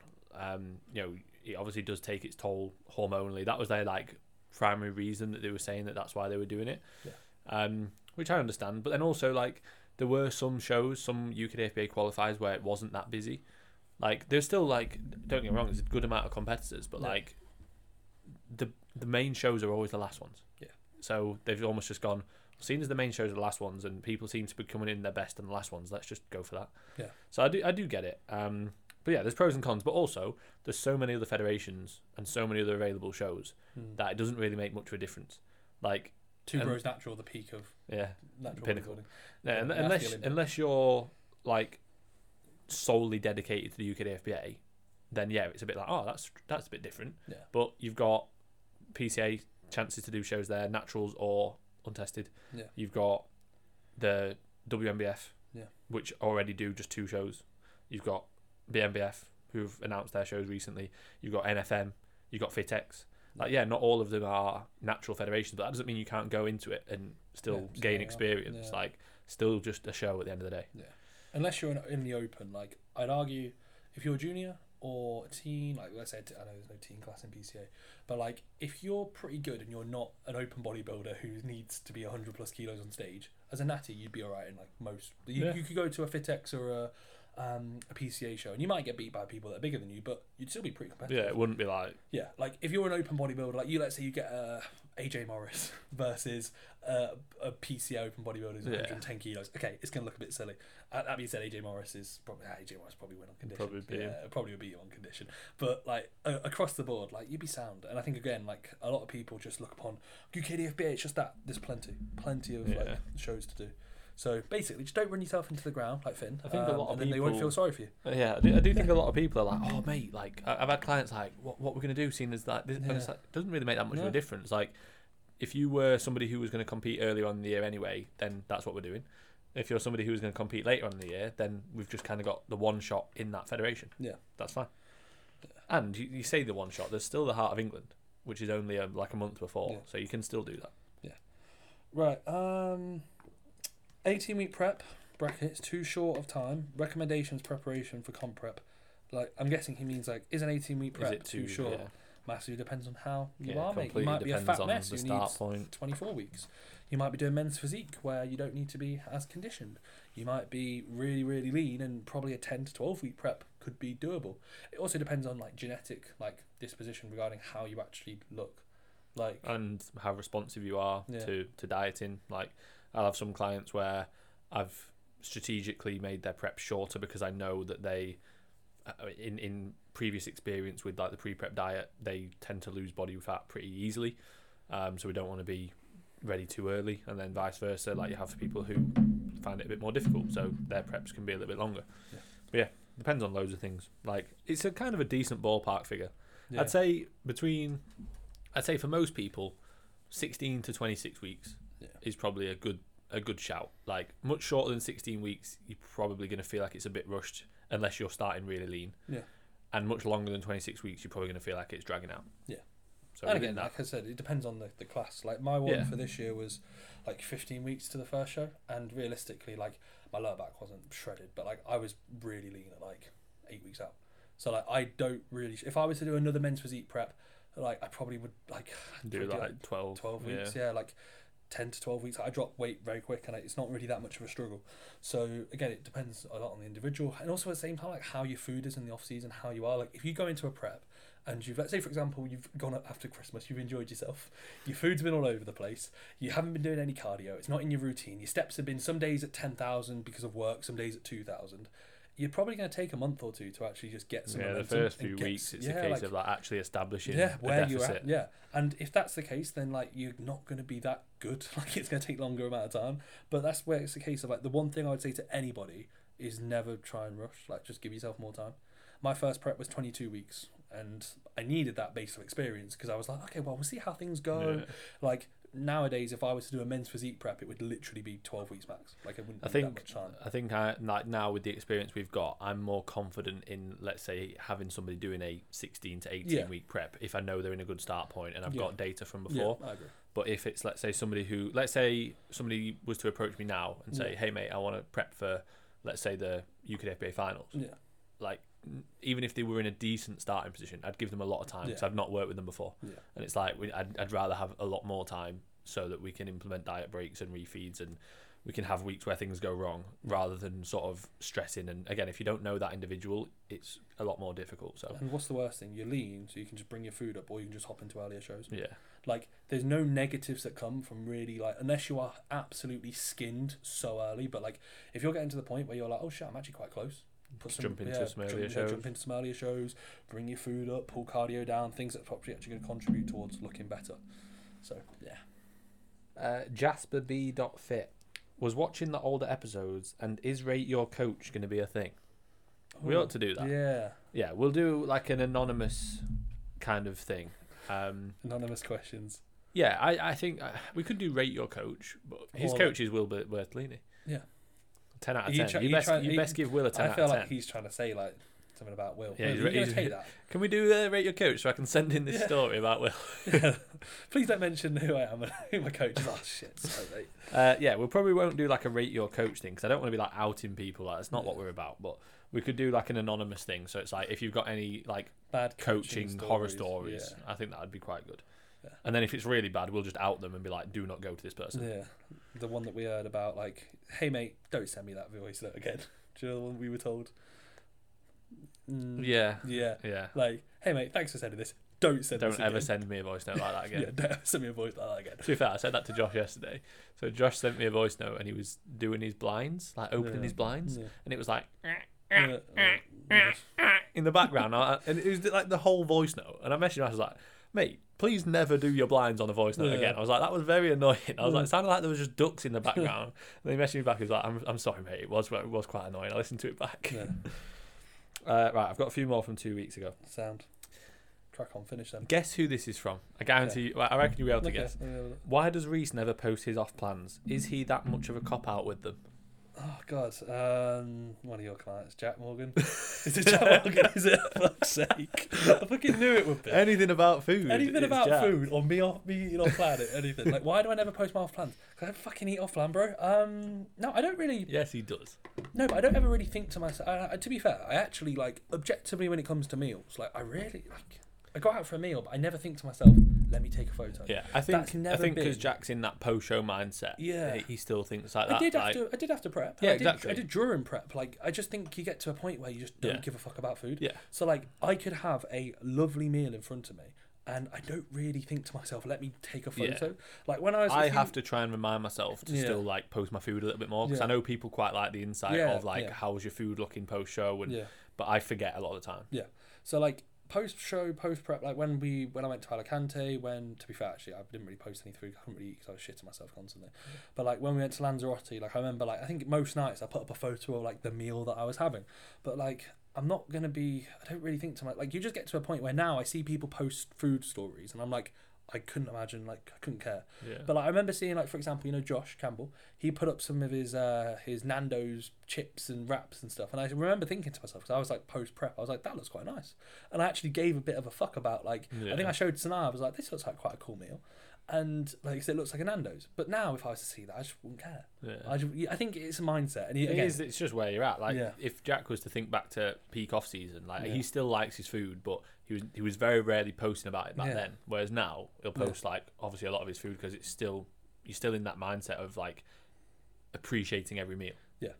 Speaker 1: It obviously does take its toll hormonally. That was their like primary reason that they were saying that's why they were doing it.
Speaker 2: Yeah.
Speaker 1: Which I understand, but then also like there were some shows, some UKDFBA qualifiers where it wasn't that busy. Like there's still like, don't get me wrong, there's a good amount of competitors, but
Speaker 2: Yeah.
Speaker 1: like the main shows are always the last ones.
Speaker 2: Yeah.
Speaker 1: So they've almost just gone, seeing as the main shows are the last ones and people seem to be coming in their best on the last ones, let's just go for that.
Speaker 2: Yeah.
Speaker 1: So I do get it. But yeah, there's pros and cons, but also there's so many other federations and so many other available shows that it doesn't really make much of a difference. Like
Speaker 2: Two
Speaker 1: and-
Speaker 2: Bros Natural, the peak of
Speaker 1: yeah,
Speaker 2: natural
Speaker 1: pinnacle.
Speaker 2: bodybuilding.
Speaker 1: yeah,
Speaker 2: Yeah, that's the
Speaker 1: unless
Speaker 2: Olympics.
Speaker 1: unless you're like solely dedicated to the UKDFBA, then yeah, it's a bit like, oh, that's a bit different.
Speaker 2: Yeah.
Speaker 1: But you've got PCA chances to do shows there, naturals or untested.
Speaker 2: Yeah.
Speaker 1: You've got the WMBF,
Speaker 2: Yeah.
Speaker 1: which already do just 2 shows. You've got BMBF, who've announced their shows recently. You've got NFM. You've got FitX. Like, yeah, not all of them are natural federations, but that doesn't mean you can't go into it and still
Speaker 2: Yeah,
Speaker 1: gain
Speaker 2: yeah,
Speaker 1: experience.
Speaker 2: yeah.
Speaker 1: Like, still just a show at the end of the day.
Speaker 2: Unless you're in the open, like I'd argue, if you're a junior or a teen, like let's say I know there's no teen class in PCA, but like if you're pretty good and you're not an open bodybuilder who needs to be 100 plus kilos on stage, as a natty you'd be alright in like most. You could go to a FitX or a PCA show and you might get beat by people that are bigger than you, but you'd still be pretty competitive.
Speaker 1: Yeah, it wouldn't be like,
Speaker 2: Yeah, like if you're an open bodybuilder, like let's say you get AJ Morris versus a PCA open bodybuilder who's 110 kilos. Okay, it's going to look a bit silly. That being said, AJ Morris probably win on condition.
Speaker 1: Probably beat him.
Speaker 2: Probably would beat you on condition. But like across the board, like you'd be sound. And I think again, like a lot of people just look upon UKDFBA. It's just that there's plenty of like shows to do. So basically, just don't run yourself into the ground like Finn.
Speaker 1: I think a lot of
Speaker 2: and then they won't
Speaker 1: people-
Speaker 2: feel sorry for you.
Speaker 1: yeah, I do think a lot of people are like, oh mate, like I've had clients like, what we're gonna do, seeing as like this, but it's like, it doesn't really make that much of a
Speaker 2: No.
Speaker 1: difference. Like, if you were somebody who was going to compete earlier on in the year anyway, then that's what we're doing. If you're somebody who was going to compete later on in the year, then we've just kind of got the one shot in that federation.
Speaker 2: Yeah.
Speaker 1: That's fine. And you say the one shot, there's still the Heart of England, which is only like a month before,
Speaker 2: Yeah.
Speaker 1: so you can still do that.
Speaker 2: Right. 18-week prep brackets, too short of time. Recommendations preparation for comp prep. Like I'm guessing he means like is an 18-week prep
Speaker 1: Is it
Speaker 2: too short?
Speaker 1: Yeah.
Speaker 2: Massively depends on how you
Speaker 1: Yeah,
Speaker 2: are, mate. You
Speaker 1: completely
Speaker 2: might be a
Speaker 1: depends
Speaker 2: fat
Speaker 1: on
Speaker 2: mess
Speaker 1: the
Speaker 2: who
Speaker 1: start
Speaker 2: needs
Speaker 1: point.
Speaker 2: 24 weeks. You might be doing men's physique where you don't need to be as conditioned. You might be really, really lean and probably a 10 to 12 week prep could be doable. It also depends on like genetic like disposition regarding how you actually look. Like
Speaker 1: And how responsive you are
Speaker 2: Yeah.
Speaker 1: to dieting. Like, I'll have some clients where I've strategically made their prep shorter because I know that they, in previous experience with like the pre-prep diet, they tend to lose body fat pretty easily. So we don't want to be ready too early, and then vice versa. Like you have people who find it a bit more difficult, so their preps can be a little bit longer.
Speaker 2: Yeah.
Speaker 1: But yeah, depends on loads of things. Like it's a kind of a decent ballpark figure.
Speaker 2: Yeah.
Speaker 1: I'd say for most people, 16 to 26 weeks is probably a good shout. Like much shorter than 16 weeks, you're probably going to feel like it's a bit rushed unless you're starting really lean.
Speaker 2: Yeah.
Speaker 1: And much longer than 26 weeks, you're probably going to feel like it's dragging out.
Speaker 2: Yeah.
Speaker 1: So
Speaker 2: and again, like I said, it depends on the class. Like my one for this year was like 15 weeks to the first show, and realistically, like my lower back wasn't shredded, but like I was really lean at like 8 weeks out. So like I don't really. If I was to do another men's physique prep, like I probably would like
Speaker 1: do like 12
Speaker 2: weeks. Yeah, like 10 to 12 weeks. I drop weight very quick, and it's not really that much of a struggle. So again, it depends a lot on the individual, and also at the same time, like how your food is in the off season, how you are. Like if you go into a prep and let's say for example you've gone up after Christmas, you've enjoyed yourself, your food's been all over the place, you haven't been doing any cardio, it's not in your routine, your steps have been some days at 10,000 because of work, some days at 2,000. You're probably going to take a month or two to actually just get some momentum.
Speaker 1: The first few weeks it's a case of like actually establishing
Speaker 2: where
Speaker 1: a deficit.
Speaker 2: you're at. And if that's the case, then like you're not going to be that good. Like it's going to take a longer amount of time. But that's where it's a case of like the one thing I would say to anybody is never try and rush. Like just give yourself more time. My first prep was 22 weeks, and I needed that base of experience because I was like, okay, well, we'll see how things go.
Speaker 1: Yeah.
Speaker 2: Like nowadays, if I was to do a men's physique prep, it would literally be 12 weeks max. Like it wouldn't be that much time.
Speaker 1: I think like now with the experience we've got, I'm more confident in, let's say, having somebody doing a 16 to 18 week prep if I know they're in a good start point and I've got data from before.
Speaker 2: Yeah, I agree.
Speaker 1: But if it's, let's say somebody was to approach me now and say, hey mate, I want to prep for, let's say, the UK FBA finals.
Speaker 2: Yeah.
Speaker 1: Like even if they were in a decent starting position, I'd give them a lot of time because I've not worked with them before.
Speaker 2: Yeah.
Speaker 1: And it's like I'd rather have a lot more time so that we can implement diet breaks and refeeds, and we can have weeks where things go wrong rather than sort of stressing. And again, if you don't know that individual, it's a lot more difficult. So.
Speaker 2: And what's the worst thing? You're lean, so you can just bring your food up, or you can just hop into earlier shows.
Speaker 1: Yeah.
Speaker 2: Like, there's no negatives that come from really, like, unless you are absolutely skinned so early. But like, if you're getting to the point where you're like, oh shit, I'm actually quite close.
Speaker 1: Jump into some earlier shows.
Speaker 2: Bring your food up, pull cardio down, things that are probably actually going to contribute towards looking better. So yeah.
Speaker 1: Jasper B.Fit was watching the older episodes, and is Rate Your Coach going to be a thing? We ought to do that. Yeah, we'll do like an anonymous kind of thing.
Speaker 2: Anonymous questions.
Speaker 1: Yeah, I think we could do Rate Your Coach, but his coach is Will Bertolini.
Speaker 2: Yeah.
Speaker 1: 10 out of 10. You best give Will a 10 out of 10.
Speaker 2: I feel like he's trying to say like something about Will.
Speaker 1: Yeah,
Speaker 2: he's going to take that.
Speaker 1: Can we do Rate Your Coach so I can send in this story about Will?
Speaker 2: Yeah. Please don't mention who I am and who my coach is. Oh shit, sorry mate.
Speaker 1: Yeah, we probably won't do like a Rate Your Coach thing because I don't want to be like outing people. Like, that's not what we're about. But we could do like an anonymous thing. So it's like if you've got any like
Speaker 2: bad
Speaker 1: coaching horror stories, I think that would be quite good. Yeah. And then if it's really bad, we'll just out them and be like, do not go to this person.
Speaker 2: Yeah. The one that we heard about, like, hey mate, don't send me that voice note again. Do you know the one we were told?
Speaker 1: Yeah.
Speaker 2: Like, hey mate, thanks for sending this. Don't
Speaker 1: ever send me a voice note like that again.
Speaker 2: Yeah, don't ever send me a voice like that again.
Speaker 1: To be fair, I said that to Josh yesterday. So Josh sent me a voice note and he was doing his blinds, like opening his blinds, and it was like in the background, and it was like the whole voice note. And I messaged him, I was like, mate, please never do your blinds on a voice note again. I was like, that was very annoying. I was like, it sounded like there was just ducks in the background. And then he messaged me back, he was like, I'm sorry mate, it was quite annoying. I listened to it back. Right, I've got a few more from 2 weeks ago.
Speaker 2: Sound. Crack on, finish them.
Speaker 1: Guess who this is from. I guarantee you, I reckon you'll be able to guess. Why does Reese never post his off plans? Is he that much of a cop out with them?
Speaker 2: Oh God, one of your clients, Jack Morgan. Is it Jack Morgan? Is it? For fuck's sake! I fucking knew it would be.
Speaker 1: Anything about food.
Speaker 2: Anything about Jack. Food or me eating off plan. Anything. Like, why do I never post my off plans? Because I don't fucking eat off plan, bro. No, I don't really.
Speaker 1: Yes, he does.
Speaker 2: No, but I don't ever really think to myself. To be fair, I actually like objectively when it comes to meals. Like, I really like. I go out for a meal, but I never think to myself, let me take a photo.
Speaker 1: Yeah, I think because Jack's in that post-show mindset, he still thinks like that.
Speaker 2: I did have to prep.
Speaker 1: Yeah, exactly.
Speaker 2: I did during prep. Like, I just think you get to a point where you just don't give a fuck about food.
Speaker 1: Yeah.
Speaker 2: So, like, I could have a lovely meal in front of me, and I don't really think to myself, let me take a
Speaker 1: Yeah.
Speaker 2: photo. Like when I was,
Speaker 1: I have to try and remind myself to
Speaker 2: Yeah.
Speaker 1: still like post my food a little bit more, because
Speaker 2: Yeah.
Speaker 1: I know people quite like the insight
Speaker 2: Yeah,
Speaker 1: of like
Speaker 2: yeah.
Speaker 1: how's your food looking post show, and
Speaker 2: Yeah.
Speaker 1: but I forget a lot of the time.
Speaker 2: So like post show, post prep, like when I went to Alicante, to be fair, actually I didn't really post any food. I couldn't really eat because I was shitting myself constantly. But like when we went to Lanzarote, like I remember, like I think most nights I put up a photo of like the meal that I was having. But like I'm not gonna be. I don't really think to my, like, you just get to a point where now I see people post food stories and I'm like, I couldn't imagine, like I couldn't care.
Speaker 1: Yeah.
Speaker 2: But like I remember seeing, like, for example, you know, Josh Campbell, he put up some of his Nando's chips and wraps and stuff, and I remember thinking to myself, because I was like post prep, I was like, that looks quite nice, and I actually gave a bit of a fuck about, like, I think I showed Sanaa, I was like, this looks like quite a cool meal, and like I said, it looks like a Nando's. But now if I was to see that, I just wouldn't care.
Speaker 1: Yeah.
Speaker 2: I think it's a mindset, and
Speaker 1: It's just where you're at. Like,
Speaker 2: Yeah.
Speaker 1: if Jack was to think back to peak off season, like
Speaker 2: Yeah.
Speaker 1: he still likes his food, but he was very rarely posting about it back
Speaker 2: Yeah.
Speaker 1: then. Whereas now he'll
Speaker 2: Yeah.
Speaker 1: post like obviously a lot of his food, because you're still in that mindset of like appreciating every meal.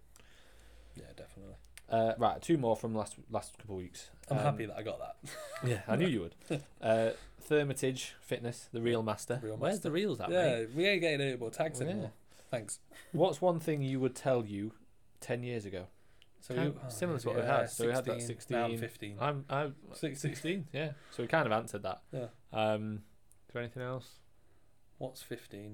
Speaker 2: yeah, definitely.
Speaker 1: Right, two more from last couple of weeks.
Speaker 2: I'm happy that I got that.
Speaker 1: Yeah, I knew you would. Thermitage Fitness, the real master.
Speaker 2: Real
Speaker 1: Where's
Speaker 2: master.
Speaker 1: the reels at,
Speaker 2: Yeah,
Speaker 1: mate?
Speaker 2: we ain't getting any more tags
Speaker 1: Yeah.
Speaker 2: anymore. Thanks.
Speaker 1: What's one thing you would tell you 10 years ago?
Speaker 2: So
Speaker 1: Similar to what we had. So we had that 16.
Speaker 2: Now I'm 15.
Speaker 1: I'm 16, yeah. So we kind of answered that.
Speaker 2: Yeah.
Speaker 1: Is there anything else?
Speaker 2: What's 15?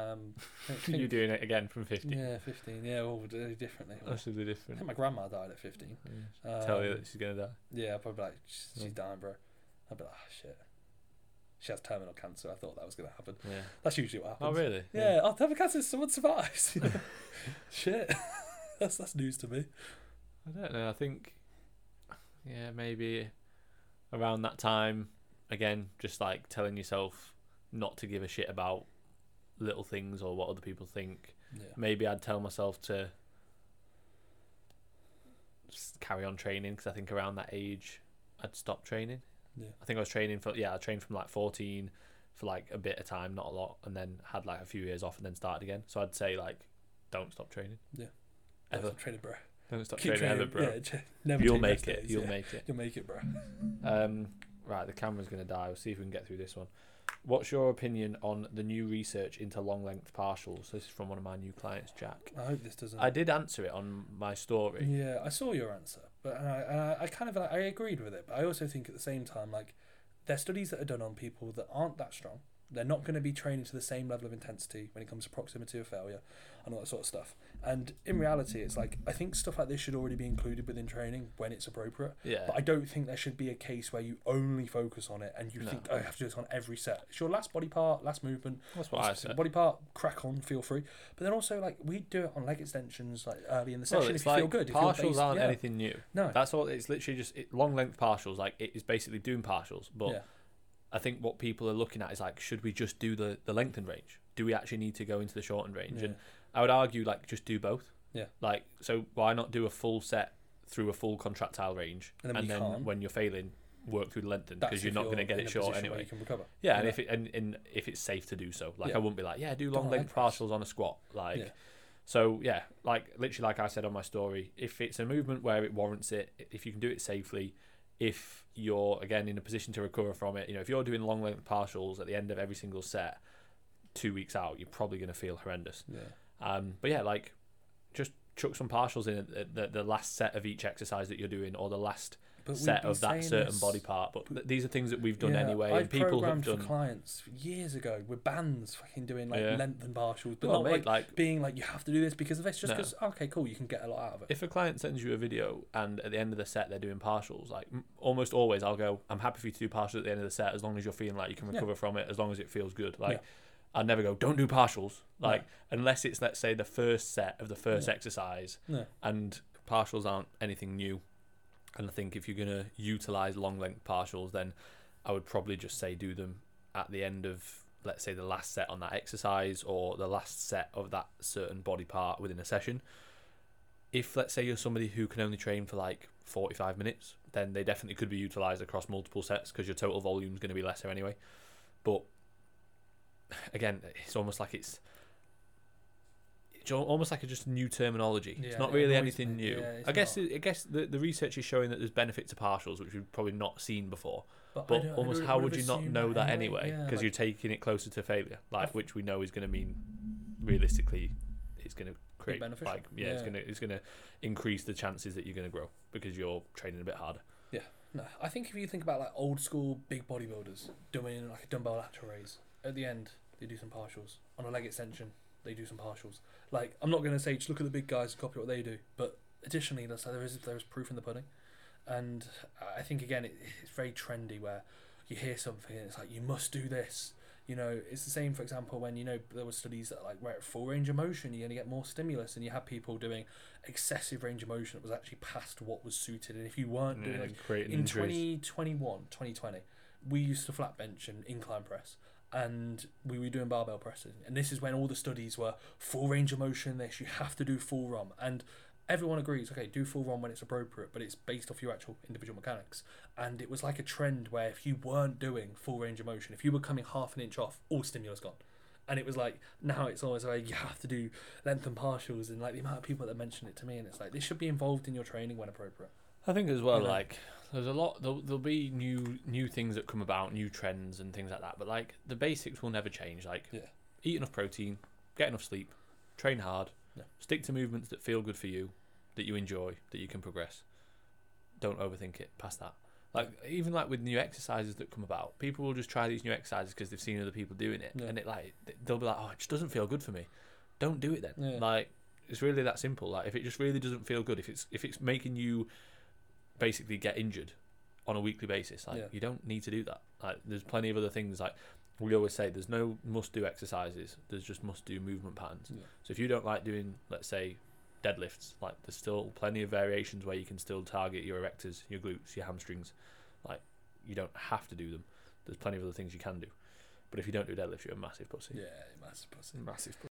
Speaker 1: You're doing it again from 50.
Speaker 2: Yeah, 15. Yeah, well, we'll do it differently.
Speaker 1: Massively
Speaker 2: I
Speaker 1: different.
Speaker 2: think my grandma died at 15.
Speaker 1: Tell you that she's going to die.
Speaker 2: Yeah, I'd probably be like, she's
Speaker 1: Yeah.
Speaker 2: dying, bro. I'd be like, oh, shit. She has terminal cancer. I thought that was going to happen.
Speaker 1: Yeah.
Speaker 2: That's usually what happens.
Speaker 1: Oh, really?
Speaker 2: Yeah, oh, terminal cancer, someone survives. Shit. That's news to me.
Speaker 1: I don't know. I think, yeah, maybe around that time, again, just like telling yourself not to give a shit about little things or what other people think.
Speaker 2: Yeah.
Speaker 1: Maybe I'd tell myself to just carry on training, because I think around that age I'd stop training.
Speaker 2: Yeah.
Speaker 1: I think I was training I trained from like 14 for like a bit of time, not a lot, and then had like a few years off and then started again. So I'd say like, don't stop training.
Speaker 2: Yeah.
Speaker 1: Ever.
Speaker 2: Stop training, bro.
Speaker 1: Don't stop
Speaker 2: Keep
Speaker 1: training ever, bro.
Speaker 2: Yeah, never
Speaker 1: You'll
Speaker 2: change
Speaker 1: make
Speaker 2: rest
Speaker 1: it.
Speaker 2: days,
Speaker 1: You'll
Speaker 2: yeah.
Speaker 1: make it.
Speaker 2: You'll make it, bro.
Speaker 1: Right, the camera's going to die. We'll see if we can get through this one. What's your opinion on the new research into long length partials? This is from one of my new clients, Jack.
Speaker 2: I hope this doesn't.
Speaker 1: I did answer it on my story.
Speaker 2: Yeah, I saw your answer, but I kind of, I agreed with it. But I also think at the same time, like, there's studies that are done on people that aren't that strong. They're not going to be training to the same level of intensity when it comes to proximity of failure and all that sort of stuff. And in reality, it's like, I think stuff like this should already be included within training when it's appropriate.
Speaker 1: Yeah.
Speaker 2: But I don't think there should be a case where you only focus on it and you
Speaker 1: No.
Speaker 2: think, oh, I have to do this on every set. It's your last body part, last movement.
Speaker 1: That's what I said.
Speaker 2: Body part, crack on, feel free. But then also, like, we do it on leg extensions, like, early in the session,
Speaker 1: it's
Speaker 2: if you feel good. If you're
Speaker 1: partials
Speaker 2: based-
Speaker 1: aren't
Speaker 2: yeah.
Speaker 1: anything new.
Speaker 2: No.
Speaker 1: That's all. It's literally just long length partials. Like, it is basically doing partials. But
Speaker 2: Yeah.
Speaker 1: I think what people are looking at is like, should we just do the lengthened range? Do we actually need to go into the shortened range?
Speaker 2: Yeah.
Speaker 1: And I would argue, like, just do both.
Speaker 2: Yeah.
Speaker 1: Like, so why not do a full set through a full contractile range,
Speaker 2: And then when you can't,
Speaker 1: when you're failing, work through the lengthened,
Speaker 2: That's
Speaker 1: because you're
Speaker 2: if
Speaker 1: not going to get
Speaker 2: in
Speaker 1: it
Speaker 2: a
Speaker 1: short
Speaker 2: position where
Speaker 1: anyway.
Speaker 2: You can recover.
Speaker 1: Yeah, and
Speaker 2: Yeah.
Speaker 1: if it and if it's safe to do so, like,
Speaker 2: Yeah.
Speaker 1: I wouldn't be like, yeah, do
Speaker 2: Don't
Speaker 1: long
Speaker 2: leg
Speaker 1: length
Speaker 2: press.
Speaker 1: partials on a squat, like.
Speaker 2: Yeah.
Speaker 1: So yeah, like literally, like I said on my story, if it's a movement where it warrants it, if you can do it safely, if you're again in a position to recover from it, you know, if you're doing long length partials at the end of every single set, 2 weeks out, you're probably going to feel horrendous.
Speaker 2: Yeah.
Speaker 1: But yeah, like, just chuck some partials in at the last set of each exercise that you're doing, or the last
Speaker 2: But we've
Speaker 1: set
Speaker 2: been
Speaker 1: of that
Speaker 2: saying
Speaker 1: certain
Speaker 2: this-
Speaker 1: body part. But these are things that we've done
Speaker 2: Yeah,
Speaker 1: anyway,
Speaker 2: I've
Speaker 1: and people have
Speaker 2: programmed
Speaker 1: done.
Speaker 2: for clients years ago with bands fucking doing like
Speaker 1: Yeah.
Speaker 2: length and partials, but
Speaker 1: Well,
Speaker 2: not
Speaker 1: mate,
Speaker 2: like being like, you have to do this because of this, just
Speaker 1: No.
Speaker 2: because, okay, cool, you can get a lot out of it.
Speaker 1: If a client sends you a video and at the end of the set they're doing partials, like almost always I'll go, I'm happy for you to do partials at the end of the set as long as you're feeling like you can
Speaker 2: Yeah.
Speaker 1: recover from it, as long as it feels good. Like,
Speaker 2: Yeah.
Speaker 1: I'd never go, don't do partials, like, unless it's, let's say, the first set of the first
Speaker 2: Yeah.
Speaker 1: exercise,
Speaker 2: No.
Speaker 1: and partials aren't anything new. And I think if you're going to utilise long length partials, then I would probably just say do them at the end of, let's say, the last set on that exercise, or the last set of that certain body part within a session. If, let's say, you're somebody who can only train for like 45 minutes, then they definitely could be utilised across multiple sets, because your total volume is going to be lesser anyway. But again, it's almost like it's almost like just new terminology.
Speaker 2: Yeah,
Speaker 1: It's not
Speaker 2: it
Speaker 1: really
Speaker 2: annoys
Speaker 1: anything
Speaker 2: me.
Speaker 1: new.
Speaker 2: Yeah, it's
Speaker 1: I guess
Speaker 2: not.
Speaker 1: I guess the research is showing that there's benefit to partials, which we've probably not seen before.
Speaker 2: I
Speaker 1: But
Speaker 2: don't- I
Speaker 1: almost
Speaker 2: would-
Speaker 1: how
Speaker 2: would
Speaker 1: would you not
Speaker 2: assume
Speaker 1: know that anyway?
Speaker 2: Yeah,
Speaker 1: Because
Speaker 2: like,
Speaker 1: you're taking it closer to failure, like
Speaker 2: I've-
Speaker 1: which we know is going to mean realistically, it's going to create
Speaker 2: beneficial.
Speaker 1: like it's going to increase the chances that you're going to grow because you're training a bit harder.
Speaker 2: No, I think if you think about like old school big bodybuilders doing like a dumbbell lateral raise, at the end they do some partials. On a leg extension, they do some partials. Like, I'm not going to say just look at the big guys and copy what they do, but additionally, there is proof in the pudding. And I think again, it's very trendy where you hear something and it's like you must do this. You know, it's the same. For example, when there were studies that like where at full range of motion you're going to get more stimulus, and you had people doing excessive range of motion that was actually past what was suited. And if you weren't doing like,
Speaker 1: creating
Speaker 2: in
Speaker 1: injuries.
Speaker 2: 2020, we used to flat bench and incline press, and we were doing barbell pressing. And this is when all the studies were full range of motion. This, you have to do full ROM, and everyone agrees. Okay, do full ROM when it's appropriate, but it's based off your actual individual mechanics. And it was like a trend where if you weren't doing full range of motion, if you were coming half an inch off, all stimulus gone. And it was like, now it's always like you have to do length and partials, and like the amount of people that mention it to me, and it's like this should be involved in your training when appropriate.
Speaker 1: I think as well,
Speaker 2: You know?
Speaker 1: like there's a lot. There'll be new things that come about, new trends and things like that. But like the basics will never change. Like eat enough protein, get enough sleep, train hard, stick to movements that feel good for you, that you enjoy, that you can progress. Don't overthink it past that. Like even like with new exercises that come about, people will just try these new exercises because they've seen other people doing it, and they'll be like, oh, it just doesn't feel good for me. Don't do it then.
Speaker 2: Yeah.
Speaker 1: Like it's really that simple. Like if it just really doesn't feel good, if it's making you basically get injured on a weekly basis, like you don't need to do that. Like there's plenty of other things. Like we always say, there's no must do exercises, there's just must do movement patterns. So if you don't like doing, let's say, deadlifts, like there's still plenty of variations where you can still target your erectors, your glutes, your hamstrings. Like you don't have to do them. There's plenty of other things you can do. But if you don't do deadlifts, you're a massive pussy.
Speaker 2: Yeah, massive pussy.
Speaker 1: Massive pussy.